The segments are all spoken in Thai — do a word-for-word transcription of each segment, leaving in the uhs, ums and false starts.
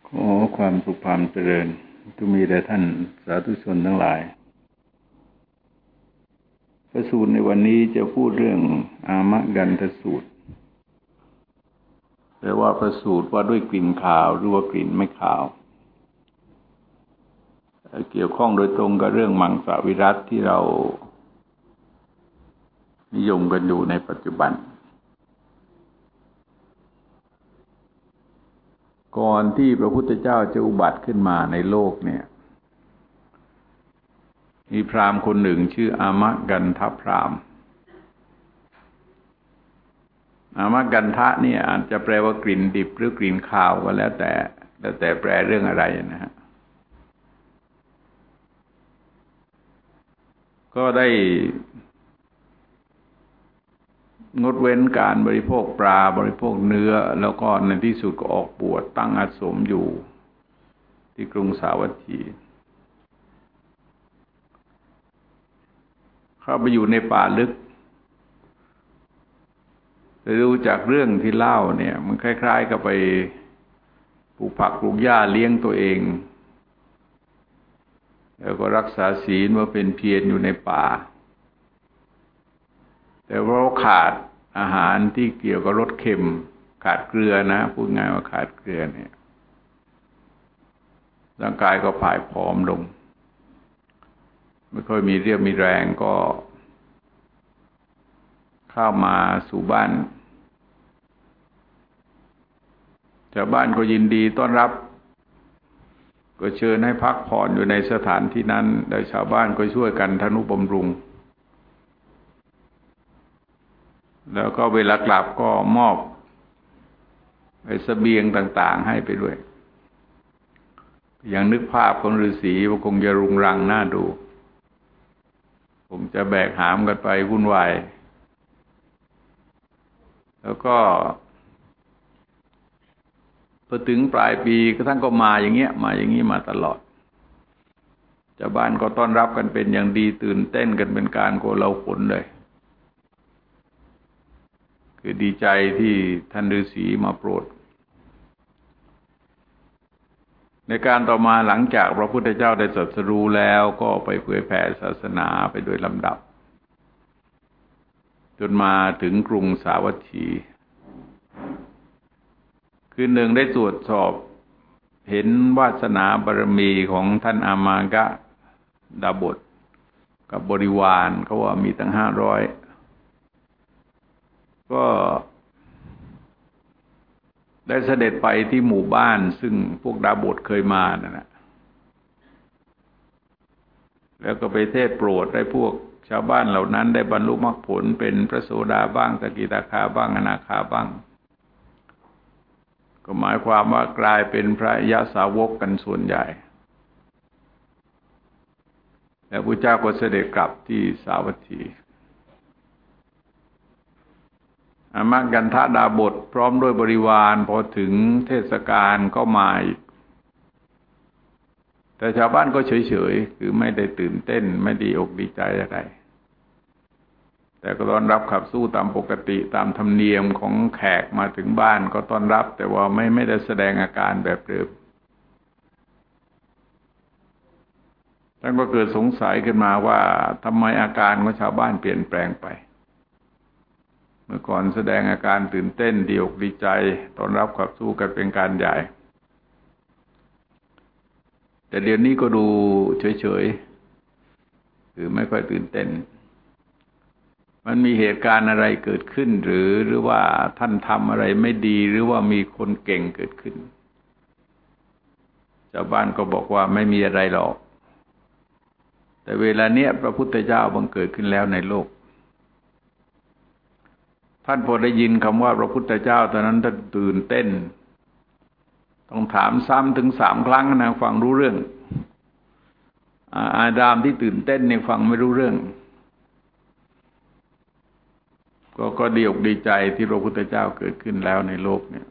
ขอความสุขความเจริญจงมีแด่ท่านสาธุชนทั้งหลายพระสูตรในวันนี้จะพูดเรื่องอามกันทสูตรแปลว่าพระสูตรว่าด้วยกลิ่นขาวหรือว่ากลิ่นไม่ขาวเกี่ยวข้องโดยตรงกับเรื่องมังสวิรัติที่เรานิยมกันอยู่ในปัจจุบันก่อนที่พระพุทธเจ้าจะอุบัติขึ้นมาในโลกเนี่ยมีพราหมณ์คนหนึ่งชื่ออามกันทพราหมณ์อามกันทะเนี่ยอาจจะแปลว่ากลิ่นดิบหรือกลิ่นคาวก็แล้วแต่แล้วแต่แปลเรื่องอะไรนะฮะก็ได้งดเว้นการบริโภคปลาบริโภคเนื้อแล้วก็ในที่สุดก็ออกบวชตั้งอาสมอยู่ที่กรุงสาวัตถีเข้าไปอยู่ในป่าลึกแต่ดูจากเรื่องที่เล่าเนี่ยมันคล้ายๆกับไปปลูกผักปลูกหญ้าเลี้ยงตัวเองแล้วก็รักษาศีลว่าเป็นเพียรอยู่ในป่าแต่เพราะขาดอาหารที่เกี่ยวกับรสเค็มขาดเกลือนะพูดง่ายว่าขาดเกลือเนี่ยร่างกายก็ผายผอมลงไม่ค่อยมีเรี่ยวมีแรงก็เข้ามาสู่บ้านชาวบ้านก็ยินดีต้อนรับก็เชิญให้พักผ่อนอยู่ในสถานที่นั้นโดยชาวบ้านก็ช่วยกันทนุบำรุงแล้วก็เวลากลับก็มอบไอ้เสบียงต่างๆให้ไปด้วยอย่างนึกภาพของฤาษีว่าคงจะรุงรังน่าดูคงจะแบกหามกันไปวุ่นวายแล้วก็พอถึงปลายปีก็ท่านก็มาอย่างเงี้ยมาอย่างงี้มาตลอดชาวบ้านก็ต้อนรับกันเป็นอย่างดีตื่นเต้นกันเป็นการโกลาหลเลยคือดีใจที่ท่านฤาษีมาโปรดในการต่อมาหลังจากพระพุทธเจ้าได้ตรัสรู้แล้วก็ไปเผยแผ่ศาสนาไปโดยลำดับจนมาถึงกรุงสาวัตถีคืนหนึ่งได้ตรวจสอบเห็นวาสนาบารมีของท่านอามากะดาบทกับบริวารเขาว่ามีตั้งห้าร้อยก็ได้เสด็จไปที่หมู่บ้านซึ่งพวกดาบทเคยมานั่นแหละแล้วก็ไปเทศโปรดให้พวกชาวบ้านเหล่านั้นได้บรรลุมรรคผลเป็นพระโสดาบ้างสกิทาคาบ้างอนาคาบ้างก็หมายความว่ากลายเป็นพระอริยสาวกกันส่วนใหญ่แล้วพระเจ้าก็เสด็จกลับที่สาวัตถีอามกันทดาบทพร้อมด้วยบริวารพอถึงเทศกาลก็มาอีกแต่ชาวบ้านก็เฉยๆคือไม่ได้ตื่นเต้นไม่ดีอกดีใจอะไรแต่ก็ต้อนรับขับสู้ตามปกติตามธรรมเนียมของแขกมาถึงบ้านก็ต้อนรับแต่ว่าไม่ไม่ได้แสดงอาการแบบเดิมท่านก็เกิดสงสัยขึ้นมาว่าทำไมอาการของชาวบ้านเปลี่ยนแปลงไปเมื่อก่อนแสดงอาการตื่นเต้นดีอกดีใจต้อนรับขับสู้กันเป็นการใหญ่แต่เดี๋ยวนี้ก็ดูเฉยๆคือไม่ค่อยตื่นเต้นมันมีเหตุการณ์อะไรเกิดขึ้นหรือหรือว่าท่านทำอะไรไม่ดีหรือว่ามีคนเก่งเกิดขึ้นชาวบ้านก็บอกว่าไม่มีอะไรหรอกแต่เวลาเนี้ยพระพุทธเจ้าบังเกิดขึ้นแล้วในโลกท่านพอได้ยินคำว่าพระพุทธเจ้าตอนนั้นท่านตื่นเต้นต้องถามซ้ำถึงสามครั้งนะฟังรู้เรื่องอาดามที่ตื่นเต้นเนี่ยฟังไม่รู้เรื่องก็ก็ดีอกดีใจที่พระพุทธเจ้าเกิดขึ้นแล้วในโลกเนี่ย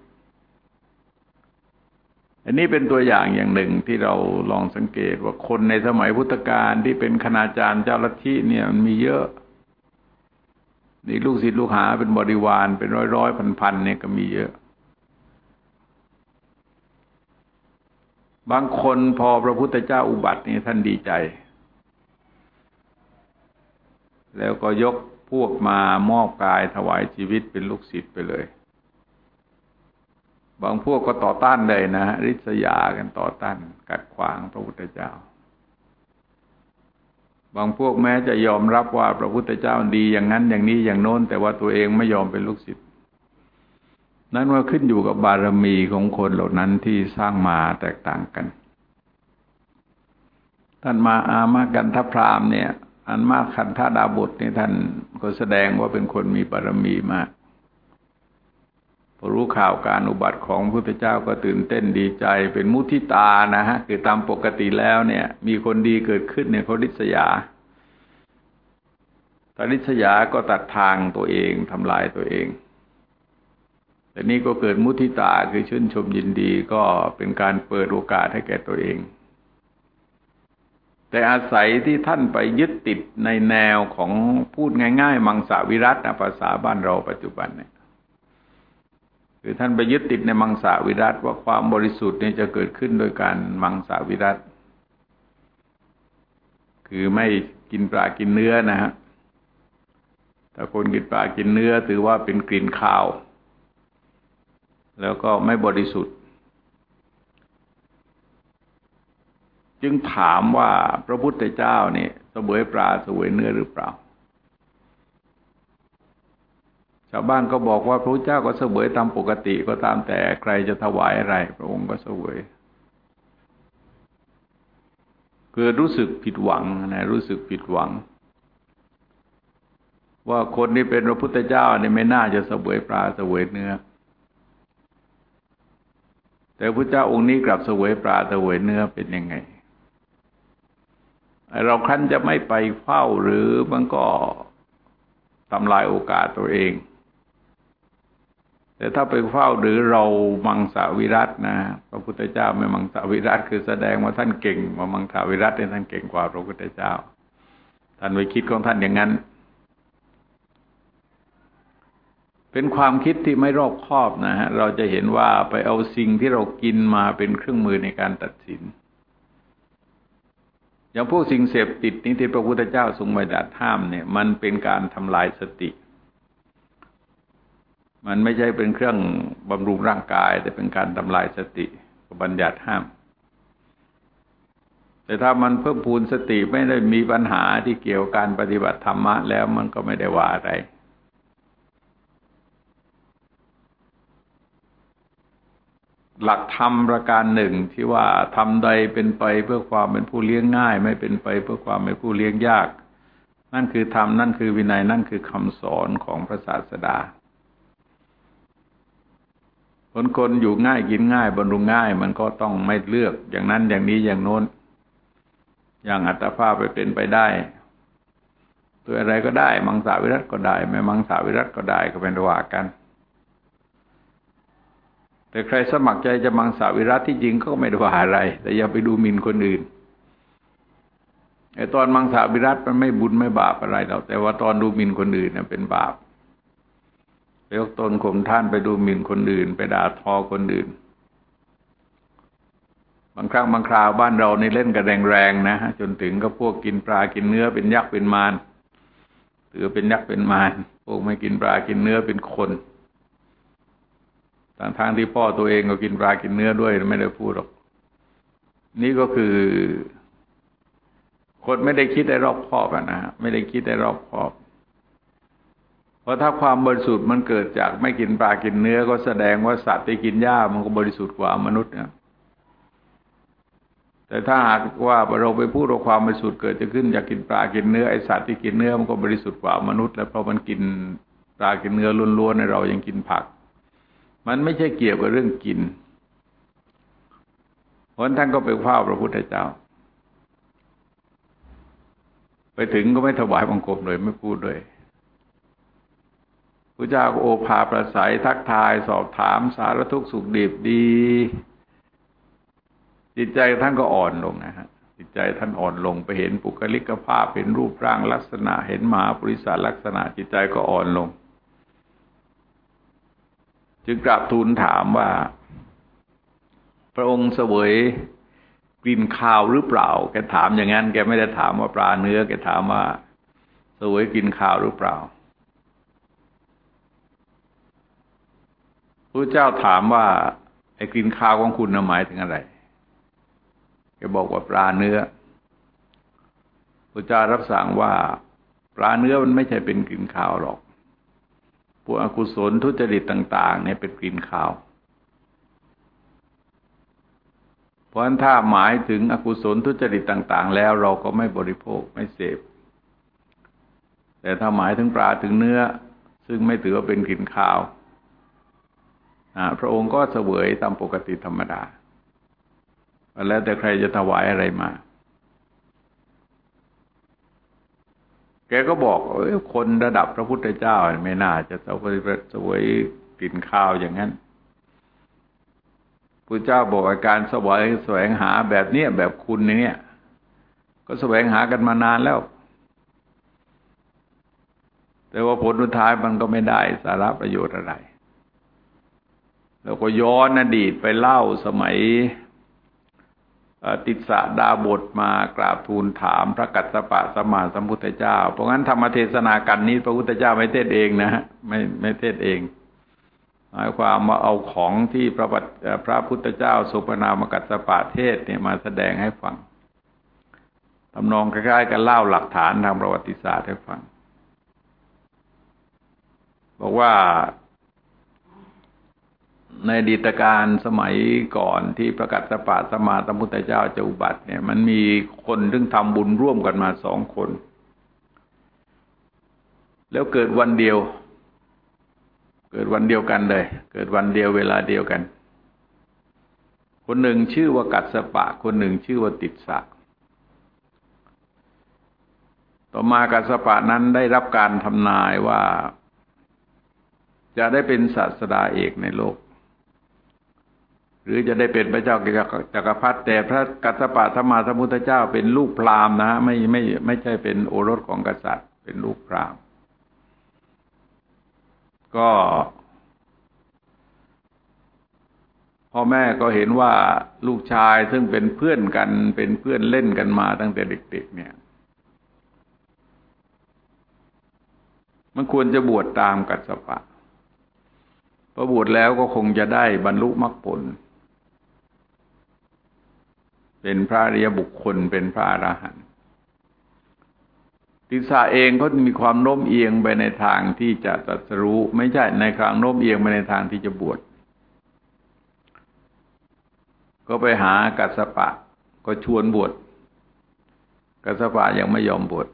อันนี้เป็นตัวอย่างอย่างหนึ่งที่เราลองสังเกตว่าคนในสมัยพุทธกาลที่เป็นคณาจารย์เจ้าลัทธิเนี่ยมันมีเยอะนี่ลูกศิษย์ลูกหาเป็นบริวารเป็นร้อยๆพันๆเนี่ยก็มีเยอะบางคนพอพระพุทธเจ้าอุบัตินี่ท่านดีใจแล้วก็ยกพวกมามอบกายถวายชีวิตเป็นลูกศิษย์ไปเลยบางพวกก็ต่อต้านเลยนะริษยากันต่อต้านกัดขวางพระพุทธเจ้าบางพวกแม้จะยอมรับว่าพระพุทธเจ้าดีอย่างนั้นอย่างนี้อย่างโน้นแต่ว่าตัวเองไม่ยอมเป็นลูกศิษย์นั้นว่าขึ้นอยู่กับบารมีของคนเหล่านั้นที่สร้างมาแตกต่างกันท่านมาอามกันทพราหมณ์เนี่ยอันมากขันธดาบทนี่ท่านก็แสดงว่าเป็นคนมีบารมีมากพอรู้ข่าวการอุบัติของพระพุทธเจ้าก็ตื่นเต้นดีใจเป็นมุทิตานะฮะคือตามปกติแล้วเนี่ยมีคนดีเกิดขึ้นเนี่ยเขาริษยาถ้าริษยาก็ตัดทางตัวเองทำลายตัวเองแต่นี่ก็เกิดมุทิตาคือชื่นชมยินดีก็เป็นการเปิดโอกาสให้แก่ตัวเองแต่อาศัยที่ท่านไปยึดติดในแนวของพูดง่ายๆมังสวิรัติภาษาบ้านเราปัจจุบันเนี่ยคือท่านไปยึดติดในมังสวิรัติว่าความบริสุทธิ์นี่จะเกิดขึ้นโดยการมังสวิรัติคือไม่กินปลากินเนื้อนะฮะถ้าคนกินปลากินเนื้อถือว่าเป็นกลิ่นคาวแล้วก็ไม่บริสุทธิ์จึงถามว่าพระพุทธเจ้าเนี่ยเสวยปลาเสวยเนื้อหรือเปล่าชาวบ้านก็บอกว่าพระพุทธเจ้าก็เสวยตามปกติก็ตามแต่ใครจะถวายอะไรพระองค์ก็เสวยเกิดรู้สึกผิดหวังนะรู้สึกผิดหวังว่าคนที่เป็นพระพุทธเจ้าเนี่ยไม่น่าจะเสวยปลาเสวยเนื้อแต่พระพุทธเจ้าองค์นี้กลับเสวยปลาเสวยเนื้อเป็นยังไงเราคันจะไม่ไปเฝ้าหรือมันก็ทำลายโอกาสตัวเองแต่ถ้าไปเฝ้าหรือเรามังสวิรัตินะพระพุทธเจ้าไม่มังสวิรัติคือแสดงว่าท่านเก่งว่ามังสวิรัติเนี่ยท่านเก่งกว่าพระพุทธเจ้าท่านไปคิดของท่านอย่างนั้นเป็นความคิดที่ไม่รอบคอบนะฮะเราจะเห็นว่าไปเอาสิ่งที่เรากินมาเป็นเครื่องมือในการตัดสินอย่างพวกสิ่งเสพติดนี้ที่พระพุทธเจ้าทรงบัญญัติห้ามเนี่ยมันเป็นการทำลายสติมันไม่ใช่เป็นเครื่องบำรุงร่างกายแต่เป็นการทำลายสติบัญญัติห้ามแต่ถ้ามันเพิ่มพูนสติไม่ได้มีปัญหาที่เกี่ยวกับการปฏิบัติธรรมะแล้วมันก็ไม่ได้ว่าอะไรหลักธรรมประการหนึ่งที่ว่าทำใดเป็นไปเพื่อความเป็นผู้เลี้ยงง่ายไม่เป็นไปเพื่อความเป็นผู้เลี้ยงยากนั่นคือธรรมนั่นคือวินัยนั่นคือคำสอนของพระศาสดาคนคนอยู่ง่ายกินง่ายบำรุงง่ายมันก็ต้องไม่เลือกอย่างนั้นอย่างนี้อย่างโน้นอย่างอัตภาพไปเป็นไปได้ตัวอะไรก็ได้มังสวิรัติก็ได้ไม่มังสวิรัติก็ได้ก็เป็นว่ากันแต่ใครสมัครใจจะมังสวิรัติที่จริงก็ไม่ได้ว่าอะไรแต่อย่าไปดูหมิ่นคนอื่นไอ้ตอนมังสวิรัติมันไม่บุญไม่บาปอะไรหรอกแต่ว่าตอนดูหมิ่นคนอื่นน่ะเป็นบาปไปยกตนข่มท่านไปดูหมิ่นคนอื่นไปด่าทอคนอื่นบางครั้งบางคราวบ้านเรานี่เล่นกันแรงๆนะฮะจนถึงก็พวกกินปลากินเนื้อเป็นยักษ์เป็นมารถือเป็นยักษ์เป็นมารพวกไม่กินปลากินเนื้อเป็นคนทางๆที่พ่อตัวเองก็กินปลากินเนื้อด้วยไม่ได้พูดหรอกนี่ก็คือคนไม่ได้คิดได้รอบคอบนะฮะไม่ได้คิดได้รอบคอบเพราะถ้าความบริสุทธิ์มันเกิดจากไม่กินปลากินเนื้อก็แสดงว่าสัตว์ที่กินหญ้ามันก็บริสุทธิ์กว่ามนุษย์นะแต่ถ้าหากว่าเราไปพูดว่าความบริสุทธิ์เกิดจะขึ้นจากกินปลากินเนื้อไอสัตว์ที่กินเนื้อมันก็บริสุทธิ์กว่ามนุษย์แล้วเพราะมันกินปลากินเนื้อล้วนๆในเรายังกินผักมันไม่ใช่เกี่ยวกับเรื่องกินเพราะท่านก็ไปเฝ้าพระพุทธเจ้าไปถึงก็ไม่ถวายบังคมเลยไม่พูดเลยพระเจ้าก็โอภาประสัยทักทายสอบถามสารทุกข์สุขดิบดีจิตใจท่านก็อ่อนลงนะฮะจิตใจท่านอ่อนลงไปเห็นปุคลิกภาพเห็นรูปร่างลักษณะเห็นมหาปุริสลักษณะจิตใจก็อ่อนลงจึงกราบทูลถามว่าพระองค์เสวยกลิ่นคาวหรือเปล่าแกถามอย่างนั้นแกไม่ได้ถามว่าปลาเนื้อแกถามว่าเสวยกลิ่นคาวหรือเปล่าพระเจ้าถามว่าไอ้กลิ่นคาวของคุณหมายถึงอะไรแกบอกว่าปลาเนื้อพระเจ้ารับสั่งว่าปลาเนื้อมันไม่ใช่เป็นกลิ่นคาวหรอกพวกอกุศลทุจริตต่างๆเนี่ยเป็นกลิ่นคาวเพราะฉะนั้นถ้าหมายถึงอกุศลทุจริตต่างๆแล้วเราก็ไม่บริโภคไม่เสพแต่ถ้าหมายถึงปลาถึงเนื้อซึ่งไม่ถือว่าเป็นกลิ่นคาวพระองค์ก็เสวยตามปกติธรรมดาแล้วแต่ใครจะถวายอะไรมาแกก็บอกเอ้ยคนระดับพระพุทธเจ้าไม่น่าจะเสวยเสวยกลิ่นคาวอย่างนั้นพระเจ้าบอกอาการเสวยแสวงหาแบบเนี้ยแบบคุณเนี่ยก็แสวงหากันมานานแล้วแต่ว่าผลสุดท้ายมันก็ไม่ได้สาระประโยชน์อะไรแล้วก็ย้อนอดีตไปเล่าสมัยติสสะดาบทมากราบทูลถามพระกัสสปะสัมมาสัมพุทธเจ้าเพราะงั้นธรรมเทศนากันนี้พระพุทธเจ้าไม่เทศเองนะฮะไม่ไม่เทศเองหมายความว่าเอาของที่พระพระพุทธเจ้าทรงพระนามกัสสปะเทศเนี่ยมาแสดงให้ฟังทำนองคล้ายๆกันเล่าหลักฐานทางประวัติศาสตร์ให้ฟังบอกว่าในอดีตการสมัยก่อนที่พระกัสสปะสัมมาสัมพุทธเจ้าจะอุบัติเนี่ยมันมีคนซึ่งทำบุญร่วมกันมาสองคนแล้วเกิดวันเดียวเกิดวันเดียวกันเลยเกิดวันเดียวเวลาเดียวกันคนหนึ่งชื่อว่ากัสสปะคนหนึ่งชื่อว่าติสสะต่อมากัสสปะนั้นได้รับการทำนายว่าจะได้เป็นศาสดาเอกในโลกหรือจะได้เป็นพระเจ้าจักรพรรดิแต่พระกัสสปะสัมมาสัมพุทธเจ้าเป็นลูกพราหมณ์นะไม่ไม่ไม่ใช่เป็นโอรสของกษัตริย์เป็นลูกพราหมณ์ก็พ่อแม่ก็เห็นว่าลูกชายซึ่งเป็นเพื่อนกันเป็นเพื่อนเล่นกันมาตั้งแต่เด็กๆเนี่ยมันควรจะบวชตามกัสสปะพอบวชแล้วก็คงจะได้บรรลุมรรคผลเป็นพระอริยบุคคลเป็นพระอรหันต์ติสสะเองก็มีความโน้มเอียงไปในทางที่จะตรัสรู้ไม่ใช่ในทางโน้มเอียงไปในทางที่จะบวชก็ไปหากัสสปะก็ชวนบวชกัสสปะยังไม่ยอมบวช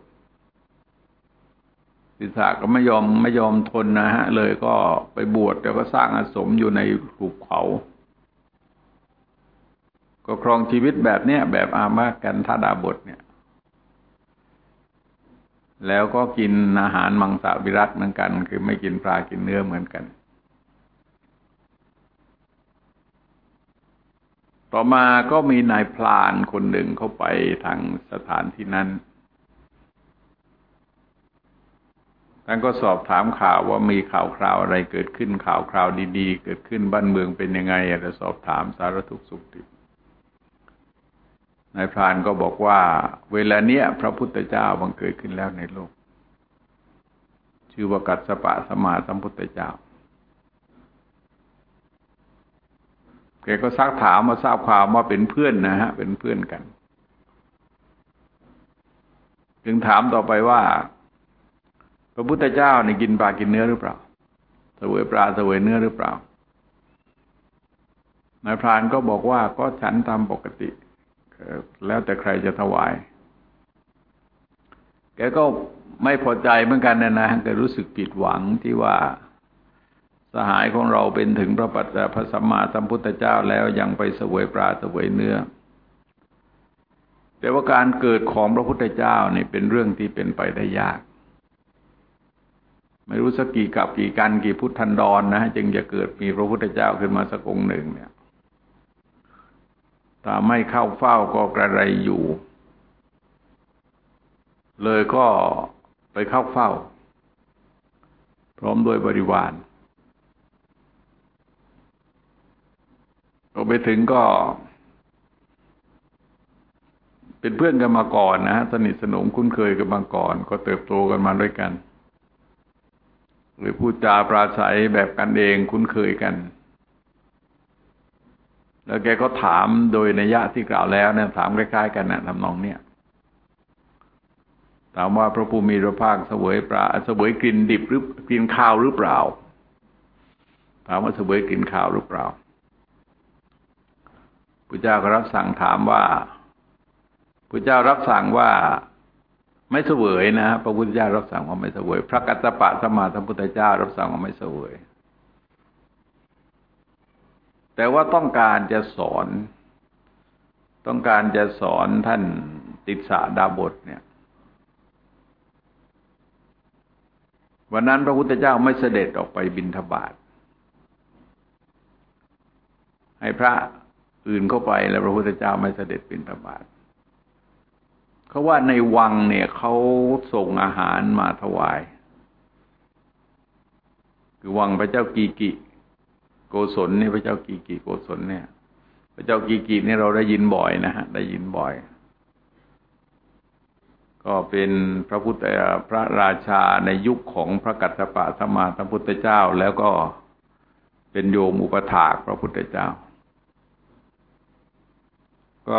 ติสสะก็ไม่ยอมไม่ยอมทนนะฮะเลยก็ไปบวชแล้วก็สร้างอาสมอยู่ในหุบเขาก็ครองชีวิตแบบเนี้ยแบบอามกันธดาบทเนี่ยแล้วก็กินอาหารมังสวิรัติเหมือนกันคือไม่กินปลากินเนื้อเหมือนกันต่อมาก็มีนายพรานคนหนึ่งเข้าไปทางสถานที่นั้นท่านก็สอบถามข่าวว่ามีข่าวคราวอะไรเกิดขึ้นข่าวคราวดีๆเกิดขึ้นบ้านเมืองเป็นยังไงอะไรสอบถามสารทุกข์สุขดิบนายพรานก็บอกว่าเวลาเนี้ยพระพุทธเจ้าบังเกิดขึ้นแล้วในโลกชื่อว่ากัสสปะสัมมาสัมพุทธเจ้าแกก็ซักถามมาทราบความว่าเป็นเพื่อนนะฮะเป็นเพื่อนกันจึงถามต่อไปว่าพระพุทธเจ้านี่กินปลากินเนื้อหรือเปล่าเสวยปลาเสวยเนื้อหรือเปล่านายพรานก็บอกว่าก็ฉันตามปกติแล้วแต่ใครจะถวายแกก็ไม่พอใจเหมือนกันนะนะแกรู้สึกผิดหวังที่ว่าสหายของเราเป็นถึงพระปัจเจกพระสัมมาสัมพุทธเจ้าแล้วยังไปเสวยปลาเสวยเนื้อแต่ว่าการเกิดของพระพุทธเจ้านี่เป็นเรื่องที่เป็นไปได้ยากไม่รู้สักกี่กับกี่กันกี่พุทธันดรนะจึงจะเกิดมีพระพุทธเจ้าขึ้นมาสักองค์หนึ่งเนี่ยถ้าไม่เข้าเฝ้าก็กระไรอยู่เลยก็ไปเข้าเฝ้าพร้อมด้วยบริวารพอไปถึงก็เป็นเพื่อนกันมาก่อนนะฮะสนิทสนมคุ้นเคยกันมาก่อนก็เติบโตกันมาด้วยกันหรือพูดจาปราศัยแบบกันเองคุ้นเคยกันแล้วแกก็ถามโดยนัยยะที่กล่าวแล้วเนี่ยถามคล้ายๆกันนะทำนองเนี้ยถามว่าพระผู้มีพระภาคเสวยปลาเสวยกลิ่นดิบหรือกลิ่นคาวหรือเปล่าถามว่าเสวยกลิ่นคาวหรือเปล่าพระเจ้าก็รับสั่งถามว่าพระเจ้ารับสั่งว่าไม่เสวยนะพระพุทธเจ้ารับสั่งว่าไม่เสวยพระกัสสปะสัมมาสัมพุทธเจ้ารับสั่งว่าไม่เสวยแต่ว่าต้องการจะสอนต้องการจะสอนท่านติสสะดาบสเนี่ยวันนั้นพระพุทธเจ้าไม่เสด็จออกไปบิณฑบาตให้พระอื่นเข้าไปแล้วพระพุทธเจ้าไม่เสด็จบิณฑบาตเขาว่าในวังเนี่ยเขาส่งอาหารมาถวายคือวังพระเจ้ากีกิโกศลนี่พระเจ้ากีกิโกศลเนี่ยพระเจ้ากีกินี่เราได้ยินบ่อยนะฮะได้ยินบ่อยก็เป็นพระพุทธพระราชาในยุคของพระกัสสปะสัมมาสัมพุทธเจ้าแล้วก็เป็นโยมอุปถากพระพุทธเจ้าก็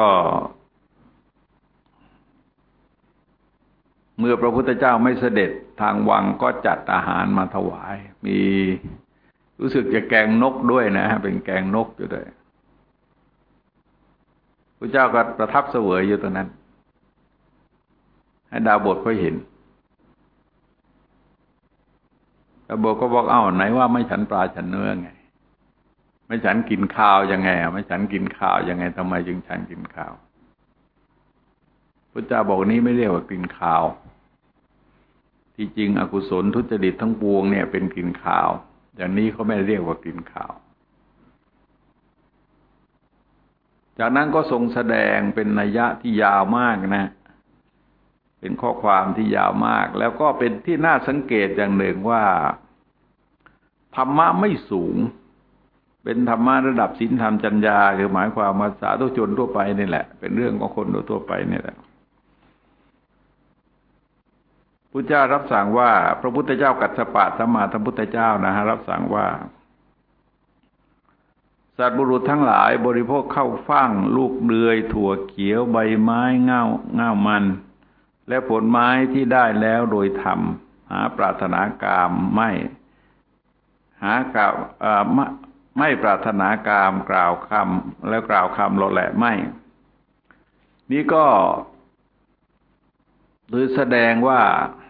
เมื่อพระพุทธเจ้าไม่เสด็จทางวังก็จัดอาหารมาถวายมีรู้สึกจะแกงนกด้วยนะฮะเป็นแกงนกอยู่ด้วยพระเจ้าก็ประทับเสวยอยู่ตรงนั้นให้ดาบสเขาเห็นดาบสก็บอกเอ้าไหนว่าไม่ฉันปลาฉันเนื้อไงไม่ฉันกินข้าวยังไงอ่ะไม่ฉันกินข้าวยังไงทำไมจึงฉันกินข้าวพระเจ้าบอกนี้ไม่เรียกว่ากินข้าวที่จริงอกุศลทุจริตทั้งปวงเนี่ยเป็นกินข้าวอย่างนี้เขาไม่เรียกว่ากินข้าวจากนั้นก็ทรงแสดงเป็นนัยยะที่ยาวมากนะเป็นข้อความที่ยาวมากแล้วก็เป็นที่น่าสังเกตอย่างหนึ่งว่าธรรมะไม่สูงเป็นธรรมะระดับศีลธรรมจรรยาคือหมายความว่าสาธุชนทั่วไปนี่แหละเป็นเรื่องของคนทั่วไปนี่แหละพุทธเจ้ารับสั่งว่าพระพุทธเจ้ากัสสปะสัมมาสัมพุทธเจ้านะฮะรับสั่งว่าสัตว์บุรุษทั้งหลายบริโภคข้าวฟ่างลูกเดือยถั่วเขียวใบไม้เง่าเง่ามันและผลไม้ที่ได้แล้วโดยธรรมหาปรารถนากามไม่หากล่าวไม่ไม่ปรารถนากามกล่าวคำแล้วกล่าวคำโลแหละไม่นี่ก็โดยแสดงว่า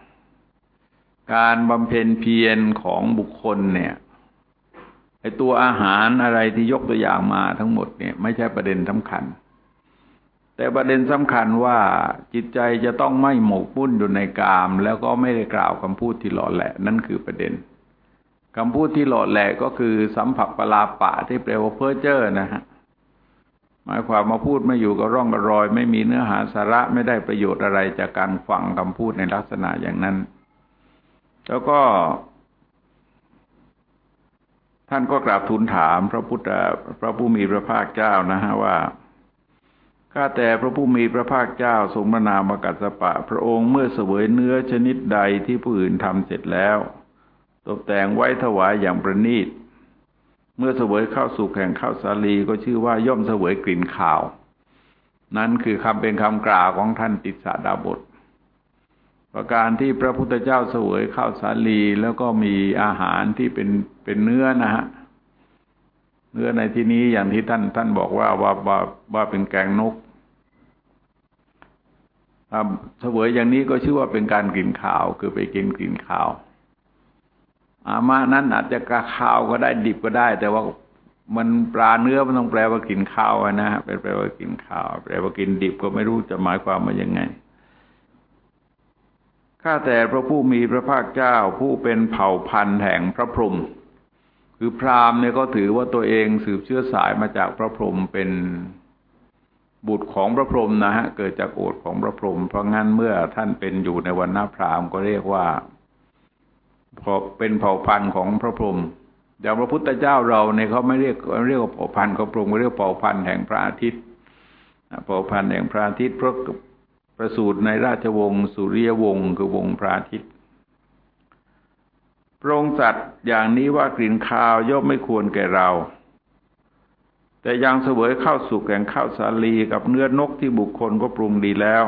การบำเพ็ญเพียรของบุคคลเนี่ยไอ้ตัวอาหารอะไรที่ยกตัวอย่างมาทั้งหมดเนี่ยไม่ใช่ประเด็นสำคัญแต่ประเด็นสำคัญว่าจิตใจจะต้องไม่หมกมุ่นอยู่ในกามแล้วก็ไม่ได้กล่าวคำพูดที่หล่อแหละนั่นคือประเด็นคำพูดที่หล่อแหละก็คือสัมผัสปลาปะที่แปลว่าเพ้อเจ้อนะฮะหมายความมาพูดไม่อยู่กับร่องกับรอยไม่มีเนื้อหาสาระไม่ได้ประโยชน์อะไรจากการฟังคำพูดในลักษณะอย่างนั้นแล้วก็ท่านก็กราบทูลถามพระพุทธพระผู้มีพระภาคเจ้านะฮะว่าข้าแต่พระผู้มีพระภาคเจ้าทรงพระนามกัสสปะพระองค์เมื่อเสวยเนื้อชนิดใดที่ผู้อื่นทำเสร็จแล้วตกแต่งไว้ถวายอย่างประณีตเมื่อเสวยข้าวสุกแห่งข้าวสาลีก็ชื่อว่าย่อมเสวยกลิ่นขาวนั้นคือคำเป็นคำกล่าวของท่านติสสะดาบสประการที่พระพุทธเจ้าเสวยข้าวสาลีแล้วก็มีอาหารที่เป็นเป็นเนื้อนะฮะเนื้อในที่นี้อย่างที่ท่านท่านบอกว่าว่าว่าว่าเป็นแกงนกเสวยอย่างนี้ก็ชื่อว่าเป็นการกินข้าวคือไปกินกลิ่นข้าวอามานั้นอาจจะกระข้าวก็ได้ดิบก็ได้แต่ว่ามันปลาเนื้อมันต้องแปลว่ากินข้าวนะฮะแปลว่ากินข้าวแปลว่ากินดิบก็ไม่รู้จะหมายความว่ายังไงข้าแต่พระผู้มีพระภาคเจ้าผู้เป็นเผ่าพันธุ์แห่งพระพรหมคือพราหมณ์เนี่ยก็ถือว่าตัวเองสืบเชื้อสายมาจากพระพรหมเป็นบุตรของพระพรหมนะฮะเกิดจากโอษฐ์ของพระพรหมเพราะงั้นเมื่อท่านเป็นอยู่ในวรรณพราหมณ์ก็เรียกว่าเป็นเผ่าพันธุ์ของพระพรหมอย่างพระพุทธเจ้าเราเนี่ยเขาไม่เรียกเรียกว่าเผ่าพันธุ์ของพระพรหมเขาเรียกเผ่าพันธุ์แห่งพระอาทิตย์เผ่าพันธุ์แห่งพระอาทิตย์เพราะประสูติในราชวงศ์สุริยวงศ์คือวงศ์พระอาทิตย์พระองค์ตรัสอย่างนี้ว่ากลิ่นคาวย่อมไม่ควรแก่เราแต่ยังเสวยข้าวสุกแห่งข้าวสาลีกับเนื้อนกที่บุคคลก็ปรุงดีแล้ว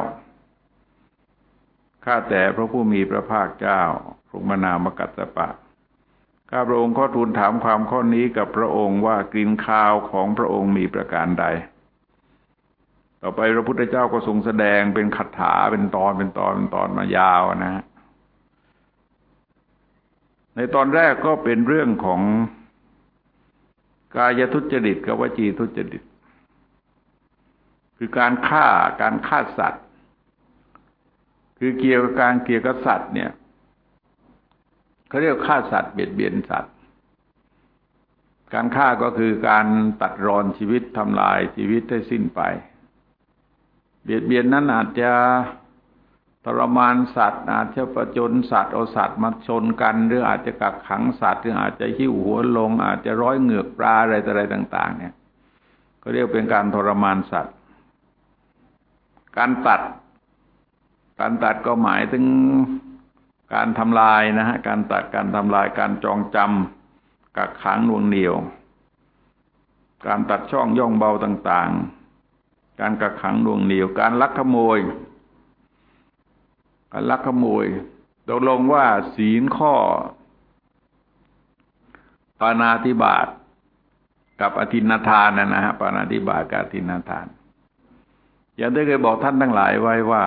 ข้าแต่พระผู้มีพระภาคเจ้าพระมนามกัสสปะข้าพระองค์ขอทูลถามความข้อนี้กับพระองค์ว่ากลิ่นคาวของพระองค์มีประการใดต่อไปพระพุทธเจ้าก็ทรงแสดงเป็นคาถาเป็นตอนเป็นตอนเป็นตอนมายาวนะฮะในตอนแรกก็เป็นเรื่องของกายทุจริตกับวจีทุจริตคือการฆ่าการฆ่าสัตว์คือเกี่ยวกับการเกี่ยวกับสัตว์เนี่ยเขาเรียกฆ่าสัตว์เบียดเบียนสัตว์การฆ่าก็คือการตัดรอนชีวิตทำลายชีวิตให้สิ้นไปเบียดเบียนนั้นอาจจะทรมานสัตว์อาจจะประจนสัตว์เอาสัตว์มาชนกันหรืออาจจะกักขังสัตว์หรืออาจจะหิ้วหัวลงอาจจะร้อยเหงือกปลาอะไรอะไรต่างๆเนี่ยก็เรียกเป็นการทรมานสัตว์การตัดการตัดก็หมายถึงการทำลายนะฮะการตัดการทำลายการจองจำกักขังหน่วงเหนี่ยวการตัดช่องย่องเบาต่างๆการกักขังหน่วงเหนี่ยวการลักขโมยการลักขโมยตกลงว่าศีลข้อปาณาติบาตกับอทินนาทานนะนะฮะปาณาติบาตกับอทินนาทานอย่างได้เคยบอกท่านทั้งหลายไว้ว่า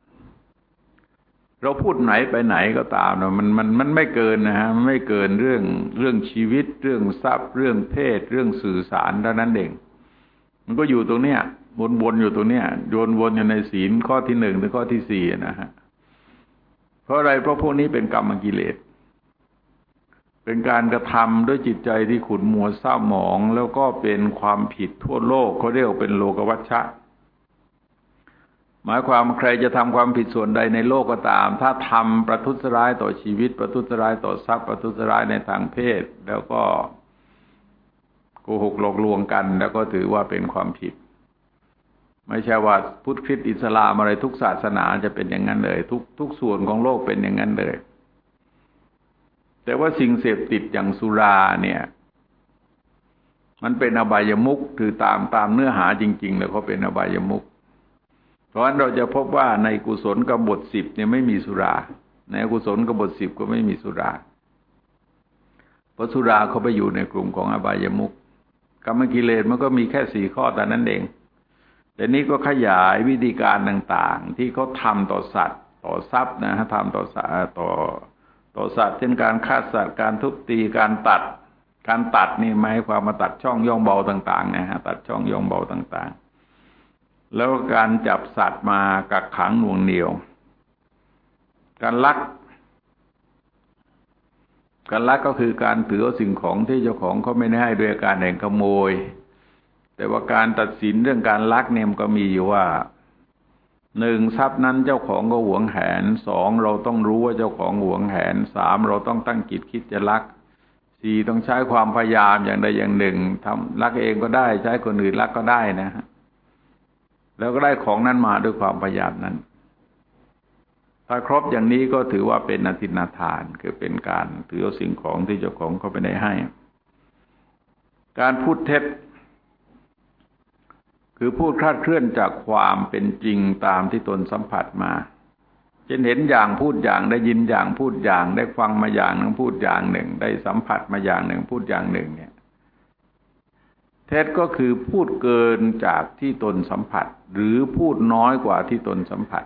เราพูดไหนไปไหนก็ตามนะมันมันมันไม่เกินนะฮะมันไม่เกินเรื่องเรื่องชีวิตเรื่องทรัพย์เรื่องเพศเรื่องสื่อสารเท่านั้นเองมันก็อยู่ตรงเนี้ยวนๆอยู่ตรงเนี้ยโยนวนอยู่ในศีลข้อที่หนึ่งถึงข้อที่สี่นะฮะเพราะอะไรเพราะพวกนี้เป็นกรรมกิเลสเป็นการกระทำด้วยจิตใจที่ขุ่นมัวเศร้าหมองแล้วก็เป็นความผิดทั่วโลกเขาเรียกว่าเป็นโลกวัชชะหมายความใครจะทำความผิดส่วนใดในโลกก็ตามถ้าทำประทุษร้ายต่อชีวิตประทุษร้ายต่อทรัพย์ประทุษร้ายในทางเพศแล้วก็โกหกหลอกลวงกันแล้วก็ถือว่าเป็นความผิดไม่ใช่ว่าพุทธคริสต์อิสลามอะไรทุกศาสนาจะเป็นอย่างนั้นเลยทุกทุกส่วนของโลกเป็นอย่างนั้นเลยแต่ว่าสิ่งเสพติดอย่างสุราเนี่ยมันเป็นอบายมุขคือตามตามเนื้อหาจริงๆแล้วก็เป็นอบายมุขเพราะฉะนั้นเราจะพบว่าในกุศลกบฏสิบเนี่ยไม่มีสุราในอกุศลกบฏสิบก็ไม่มีสุราเพราะสุราเขาไปอยู่ในกลุ่มของอบายมุขกรรมกิเลสมันก็มีแค่สี่ข้อแต่นั้นเองแต่นี้ก็ขยายวิธีการต่างๆที่เขาทำต่อสัตว์ต่อทรัพย์นะฮะทำต่อสัตว์ต่อต่อสัตว์เช่นการฆ่าสัตว์การทุบตีการตัดการตัดนี่หมายความมาตัดช่องย่องเบาต่างๆนะฮะตัดช่องย่องเบาต่างๆแล้วการจับสัตว์มากักขังหน่วงเหนี่ยวการลักการลักก็คือการถือเอาสิ่งของที่เจ้าของเขาไม่ได้ให้ด้วยการแห่งขโมยแต่ว่าการตัดสินเรื่องการลักเนี่ยมันก็มีอยู่ว่าหนึ่งทรัพย์นั้นเจ้าของก็หวงแหนสองเราต้องรู้ว่าเจ้าของหวงแหนสามเราต้องตั้งจิตคิดจะลักสี่ต้องใช้ความพยายามอย่างใดอย่างหนึ่งทำลักเองก็ได้ใช้คนอื่นลักก็ได้นะฮะแล้วก็ได้ของนั้นมาด้วยความพยายามนั้นถ้าครบอย่างนี้ก็ถือว่าเป็นอทินนาทานคือเป็นการถือเอาสิ่งของที่เจ้าของเขาไม่ได้ให้การพูดเท็จคือพูดคลาดเคลื่อนจากความเป็นจริงตามที่ตนสัมผัสมาเช่นเห็นอย่างพูดอย่างได้ยินอย่างพูดอย่างได้ฟังมาอย่างหนึ่งพูดอย่างหนึ่งได้สัมผัสมาอย่างหนึ่งพูดอย่างหนึ่งเนี่ยเท็จก็คือพูดเกินจากที่ตนสัมผัสหรือพูดน้อยกว่าที่ตนสัมผัส